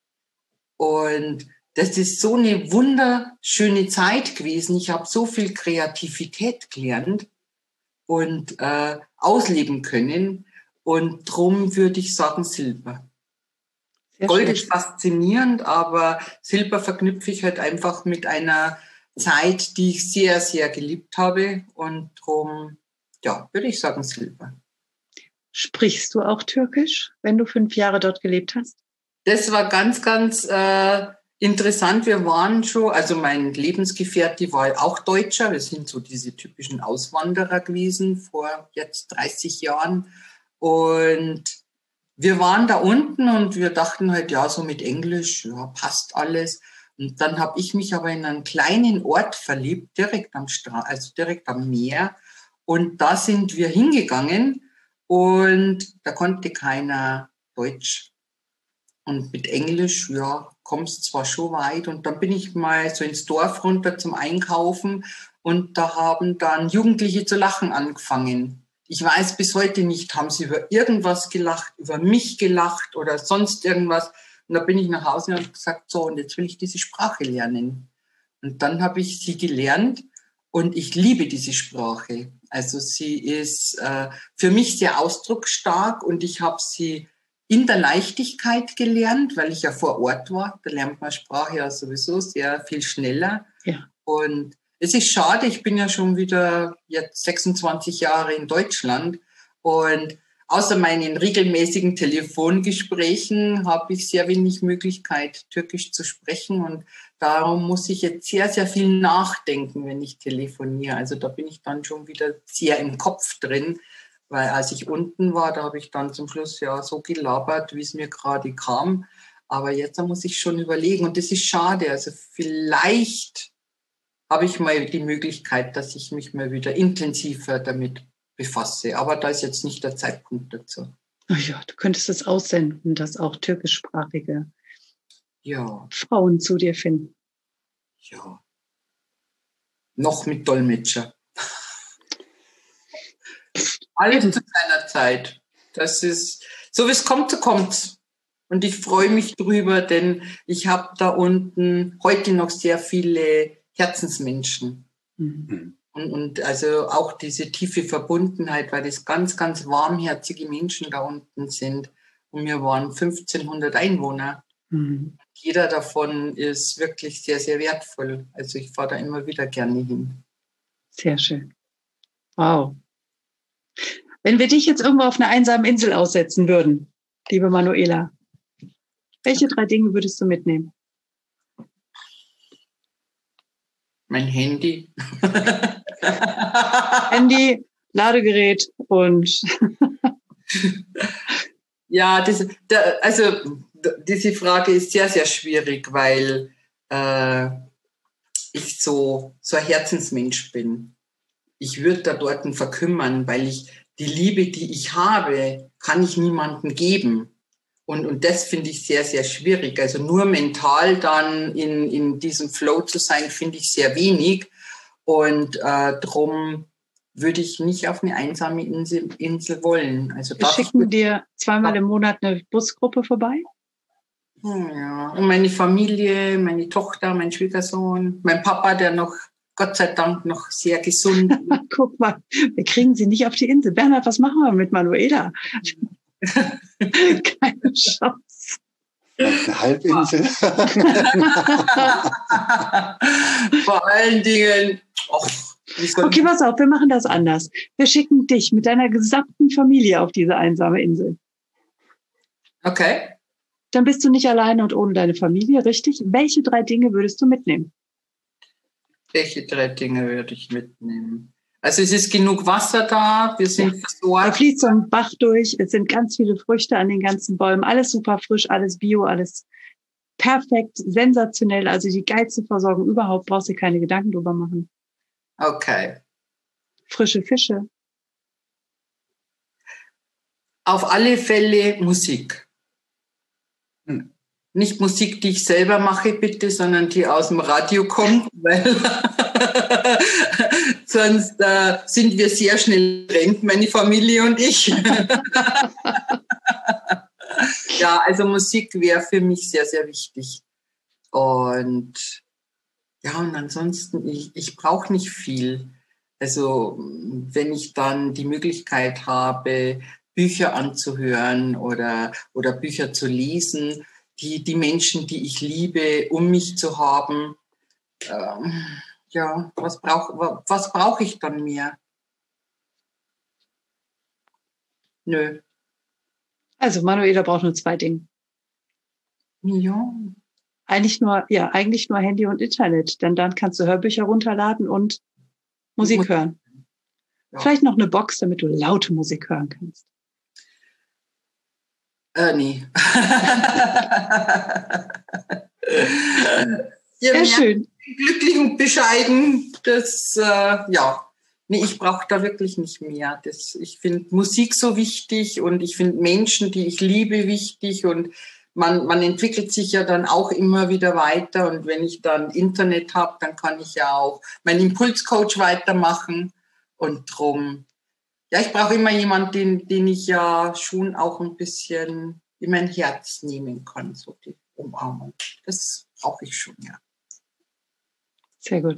Und das ist so eine wunderschöne Zeit gewesen. Ich habe so viel Kreativität gelernt und äh, ausleben können. Und drum würde ich sagen Silber. Sehr Gold schön. ist faszinierend, aber Silber verknüpfe ich halt einfach mit einer Zeit, die ich sehr, sehr geliebt habe. Und drum, ja, würde ich sagen Silber. Sprichst du auch Türkisch, wenn du fünf Jahre dort gelebt hast? Das war ganz, ganz äh, interessant. Wir waren schon, also mein Lebensgefährte war auch Deutscher. Wir sind so diese typischen Auswanderer gewesen vor jetzt dreißig Jahren. Und wir waren da unten und wir dachten halt, ja, so mit Englisch, ja, passt alles. Und dann habe ich mich aber in einen kleinen Ort verliebt, direkt am Strand, also direkt am Meer. Und da sind wir hingegangen und da konnte keiner Deutsch. Und mit Englisch, ja, kommst zwar schon weit. Und dann bin ich mal so ins Dorf runter zum Einkaufen und da haben dann Jugendliche zu lachen angefangen. Ich weiß bis heute nicht, haben sie über irgendwas gelacht, über mich gelacht oder sonst irgendwas. Und da bin ich nach Hause und habe gesagt, so, und jetzt will ich diese Sprache lernen. Und dann habe ich sie gelernt und ich liebe diese Sprache. Also sie ist äh, für mich sehr ausdrucksstark und ich habe sie in der Leichtigkeit gelernt, weil ich ja vor Ort war. Da lernt man Sprache ja sowieso sehr viel schneller. Ja. Und es ist schade, ich bin ja schon wieder jetzt sechsundzwanzig Jahre in Deutschland und außer meinen regelmäßigen Telefongesprächen habe ich sehr wenig Möglichkeit, Türkisch zu sprechen und darum muss ich jetzt sehr, sehr viel nachdenken, wenn ich telefoniere. Also da bin ich dann schon wieder sehr im Kopf drin, weil als ich unten war, da habe ich dann zum Schluss ja so gelabert, wie es mir gerade kam. Aber jetzt da muss ich schon überlegen und das ist schade. Also vielleicht habe ich mal die Möglichkeit, dass ich mich mal wieder intensiver damit befasse. Aber da ist jetzt nicht der Zeitpunkt dazu. Oh ja, du könntest es aussenden, dass auch türkischsprachige Ja, Frauen zu dir finden. ja. Noch mit Dolmetscher. Alles zu seiner Zeit. Das ist, so wie es kommt, so kommt's. Und ich freue mich drüber, denn ich habe da unten heute noch sehr viele Herzensmenschen. Mhm. Und, und also auch diese tiefe Verbundenheit, weil das ganz, ganz warmherzige Menschen da unten sind. Und wir waren fünfzehnhundert Einwohner. Mhm. Jeder davon ist wirklich sehr, sehr wertvoll. Also ich fahre da immer wieder gerne hin. Sehr schön. Wow. Wenn wir dich jetzt irgendwo auf einer einsamen Insel aussetzen würden, liebe Manuela, welche drei Dinge würdest du mitnehmen? Mein Handy. Handy, Ladegerät und... Ja, das, da, also diese Frage ist sehr, sehr schwierig, weil äh, ich so, so ein Herzensmensch bin. Ich würde da dort verkümmern, weil ich die Liebe, die ich habe, kann ich niemandem geben. Und, und das finde ich sehr, sehr schwierig. Also nur mental dann in, in diesem Flow zu sein, finde ich sehr wenig. Und äh, darum würde ich nicht auf eine einsame Insel, Insel wollen. Also wir schicken dir zweimal im Monat eine Busgruppe vorbei? Ja, und meine Familie, meine Tochter, mein Schwiegersohn, mein Papa, der noch, Gott sei Dank, noch sehr gesund ist. Guck mal, wir kriegen sie nicht auf die Insel. Bernhard, was machen wir mit Manuela? Keine Chance. Eine Halbinsel. Vor allen Dingen, och, okay, pass auf, wir machen das anders. Wir schicken dich mit deiner gesamten Familie auf diese einsame Insel. Okay. Dann bist du nicht alleine und ohne deine Familie, richtig? Welche drei Dinge würdest du mitnehmen? Welche drei Dinge würde ich mitnehmen? Also es ist genug Wasser da, wir sind ja. versorgt. Da fließt so ein Bach durch, es sind ganz viele Früchte an den ganzen Bäumen, alles super frisch, alles bio, alles perfekt, sensationell. Also die geilste Versorgung überhaupt, brauchst du dir keine Gedanken drüber machen. Okay. Frische Fische. Auf alle Fälle Musik. Hm. Nicht Musik, die ich selber mache, bitte, sondern die aus dem Radio kommt, weil sonst äh, sind wir sehr schnell getrennt, meine Familie und ich. Ja, also Musik wäre für mich sehr, sehr wichtig. Und ja, und ansonsten, ich, ich brauche nicht viel. Also wenn ich dann die Möglichkeit habe, Bücher anzuhören oder, oder Bücher zu lesen, die, die Menschen, die ich liebe, um mich zu haben, ähm, ja, was brauche was brauch ich dann mehr? Nö. Also Manuela braucht nur zwei Dinge. Ja. Eigentlich nur, ja, eigentlich nur Handy und Internet, denn dann kannst du Hörbücher runterladen und Musik Musik hören. Ja. Vielleicht noch eine Box, damit du laute Musik hören kannst. Äh, nee. Sehr schön. Glücklich und bescheiden, das, äh, ja. Nee, ich brauche da wirklich nicht mehr. Das, ich finde Musik so wichtig und ich finde Menschen, die ich liebe, wichtig und man, man entwickelt sich ja dann auch immer wieder weiter und wenn ich dann Internet habe, dann kann ich ja auch meinen Impulscoach weitermachen und drum, ja, ich brauche immer jemanden, den, den ich ja schon auch ein bisschen in mein Herz nehmen kann, so die Umarmung. Das brauche ich schon, ja. Sehr gut.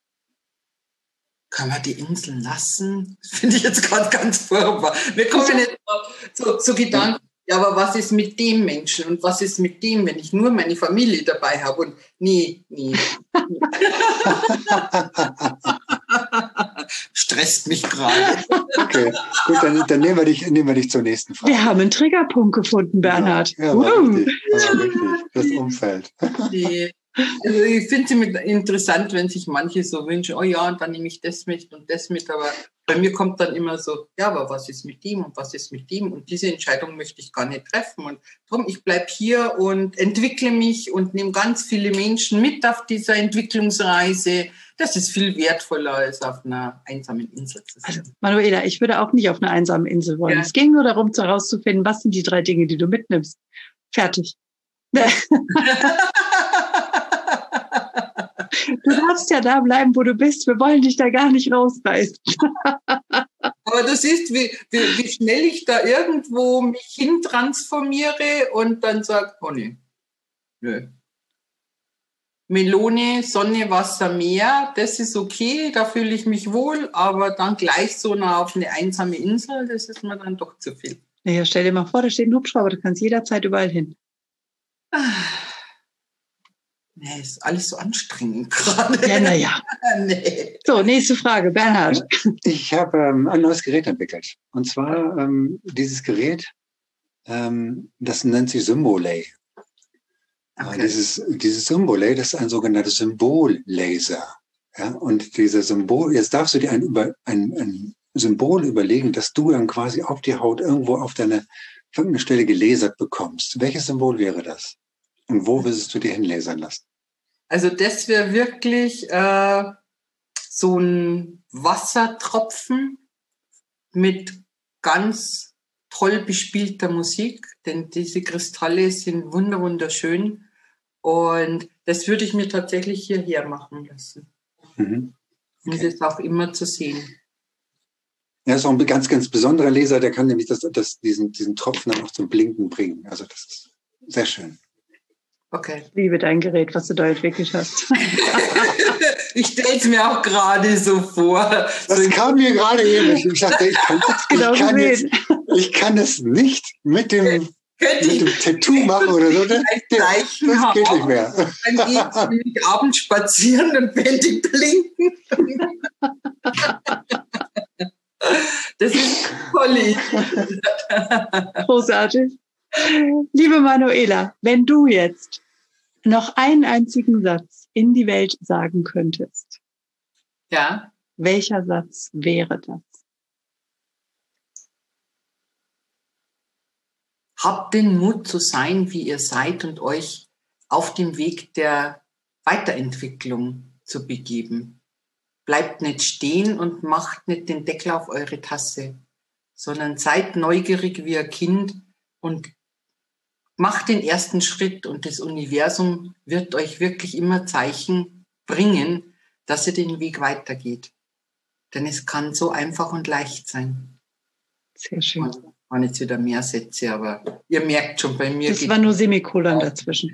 Kann man die Inseln lassen? Das finde ich jetzt gerade ganz furchtbar. Wir kommen nicht zu, zu Gedanken, ja, aber was ist mit dem Menschen und was ist mit dem, wenn ich nur meine Familie dabei habe? Und nee, nee. Stresst mich gerade. Okay, gut, dann, dann nehmen, wir dich, nehmen wir dich zur nächsten Frage. Wir haben einen Triggerpunkt gefunden, Bernhard. Ja, ja, war richtig, war richtig, das Umfeld. Nee. Also ich finde es interessant, wenn sich manche so wünschen, oh ja, und dann nehme ich das mit und das mit, aber bei mir kommt dann immer so, ja, aber was ist mit dem und was ist mit dem und diese Entscheidung möchte ich gar nicht treffen und darum, ich bleibe hier und entwickle mich und nehme ganz viele Menschen mit auf dieser Entwicklungsreise. Das ist viel wertvoller, als auf einer einsamen Insel zu sein. Also, Manuela, ich würde auch nicht auf einer einsamen Insel wollen. Ja. Es ging nur darum, herauszufinden, was sind die drei Dinge, die du mitnimmst. Fertig. Du darfst ja da bleiben, wo du bist. Wir wollen dich da gar nicht rausreißen. Aber du siehst, wie, wie, wie schnell ich da irgendwo mich hin transformiere und dann sage, oh nee, nö. Melone, Sonne, Wasser, Meer, das ist okay, da fühle ich mich wohl, aber dann gleich so nah auf eine einsame Insel, das ist mir dann doch zu viel. Naja, stell dir mal vor, da steht ein Hubschrauber, du kannst jederzeit überall hin. Nee, ist alles so anstrengend gerade. Ja, naja. Nee. So, nächste Frage, Bernhard. Ich habe ähm, ein neues Gerät entwickelt. Und zwar ähm, dieses Gerät, ähm, das nennt sich Symbolay. Okay. Dieses, dieses Symbolay, das ist ein sogenannter Symbollaser. Ja, und dieser Symbol, jetzt darfst du dir ein, ein, ein Symbol überlegen, dass du dann quasi auf die Haut irgendwo auf deine irgendeine Stelle gelasert bekommst. Welches Symbol wäre das? Und wo würdest du dir hinlasern lassen? Also das wäre wirklich äh, so ein Wassertropfen mit ganz toll bespielter Musik, denn diese Kristalle sind wunderschön und das würde ich mir tatsächlich hierher machen lassen. Mhm. Okay. Und das ist auch immer zu sehen. Ja, ist auch ein ganz, ganz besonderer Laser, der kann nämlich das, das, diesen, diesen Tropfen dann auch zum Blinken bringen. Also das ist sehr schön. Okay. Ich liebe dein Gerät, was du da entwickelt hast. Ich stelle es mir auch gerade so vor. Das so kam mir gerade eben. Ich dachte, ich kann, genau ich, kann jetzt, ich kann es nicht mit dem, mit dem Tattoo machen oder so. Das, das geht nicht mehr. Dann gehe ich abends spazieren und wenn die blinken. Das ist toll. Großartig. Liebe Manuela, wenn du jetzt noch einen einzigen Satz in die Welt sagen könntest, ja, welcher Satz wäre das? Habt den Mut zu sein, wie ihr seid und euch auf dem Weg der Weiterentwicklung zu begeben. Bleibt nicht stehen und macht nicht den Deckel auf eure Tasse, sondern seid neugierig wie ein Kind und macht den ersten Schritt und das Universum wird euch wirklich immer Zeichen bringen, dass ihr den Weg weitergeht. Denn es kann so einfach und leicht sein. Sehr schön. Und waren jetzt wieder mehr Sätze, aber ihr merkt schon, bei mir das geht... Das war nur Semikolon dazwischen.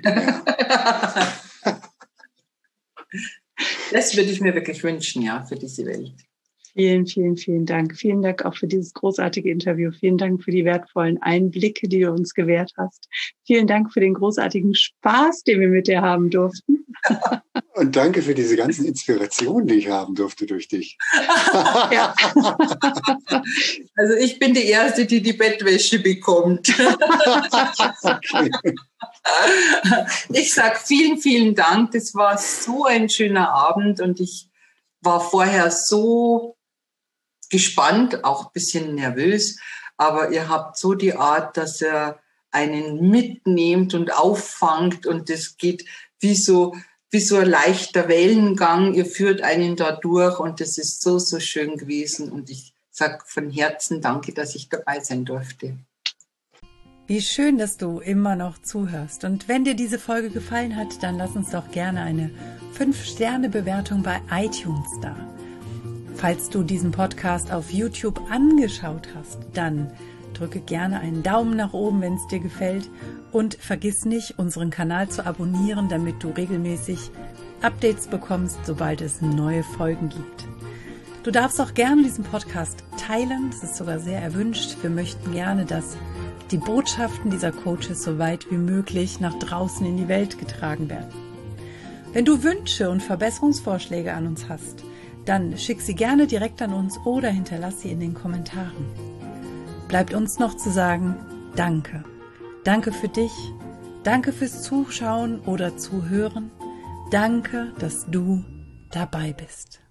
Das würde ich mir wirklich wünschen, ja, für diese Welt. Vielen, vielen, vielen Dank. Vielen Dank auch für dieses großartige Interview. Vielen Dank für die wertvollen Einblicke, die du uns gewährt hast. Vielen Dank für den großartigen Spaß, den wir mit dir haben durften. Und danke für diese ganzen Inspirationen, die ich haben durfte durch dich. Ja. Also ich bin die Erste, die die Bettwäsche bekommt. Okay. Ich sage vielen, vielen Dank. Das war so ein schöner Abend und ich war vorher so gespannt, auch ein bisschen nervös, aber ihr habt so die Art, dass ihr einen mitnehmt und auffangt und das geht wie so, wie so ein leichter Wellengang. Ihr führt einen da durch und das ist so, so schön gewesen und ich sage von Herzen danke, dass ich dabei sein durfte. Wie schön, dass du immer noch zuhörst. Und wenn dir diese Folge gefallen hat, dann lass uns doch gerne eine fünf Sterne Bewertung bei iTunes da. Falls du diesen Podcast auf YouTube angeschaut hast, dann drücke gerne einen Daumen nach oben, wenn es dir gefällt. Und vergiss nicht, unseren Kanal zu abonnieren, damit du regelmäßig Updates bekommst, sobald es neue Folgen gibt. Du darfst auch gerne diesen Podcast teilen, das ist sogar sehr erwünscht. Wir möchten gerne, dass die Botschaften dieser Coaches so weit wie möglich nach draußen in die Welt getragen werden. Wenn du Wünsche und Verbesserungsvorschläge an uns hast, dann schick sie gerne direkt an uns oder hinterlass sie in den Kommentaren. Bleibt uns noch zu sagen, danke. Danke für dich, danke fürs Zuschauen oder Zuhören, danke, dass du dabei bist.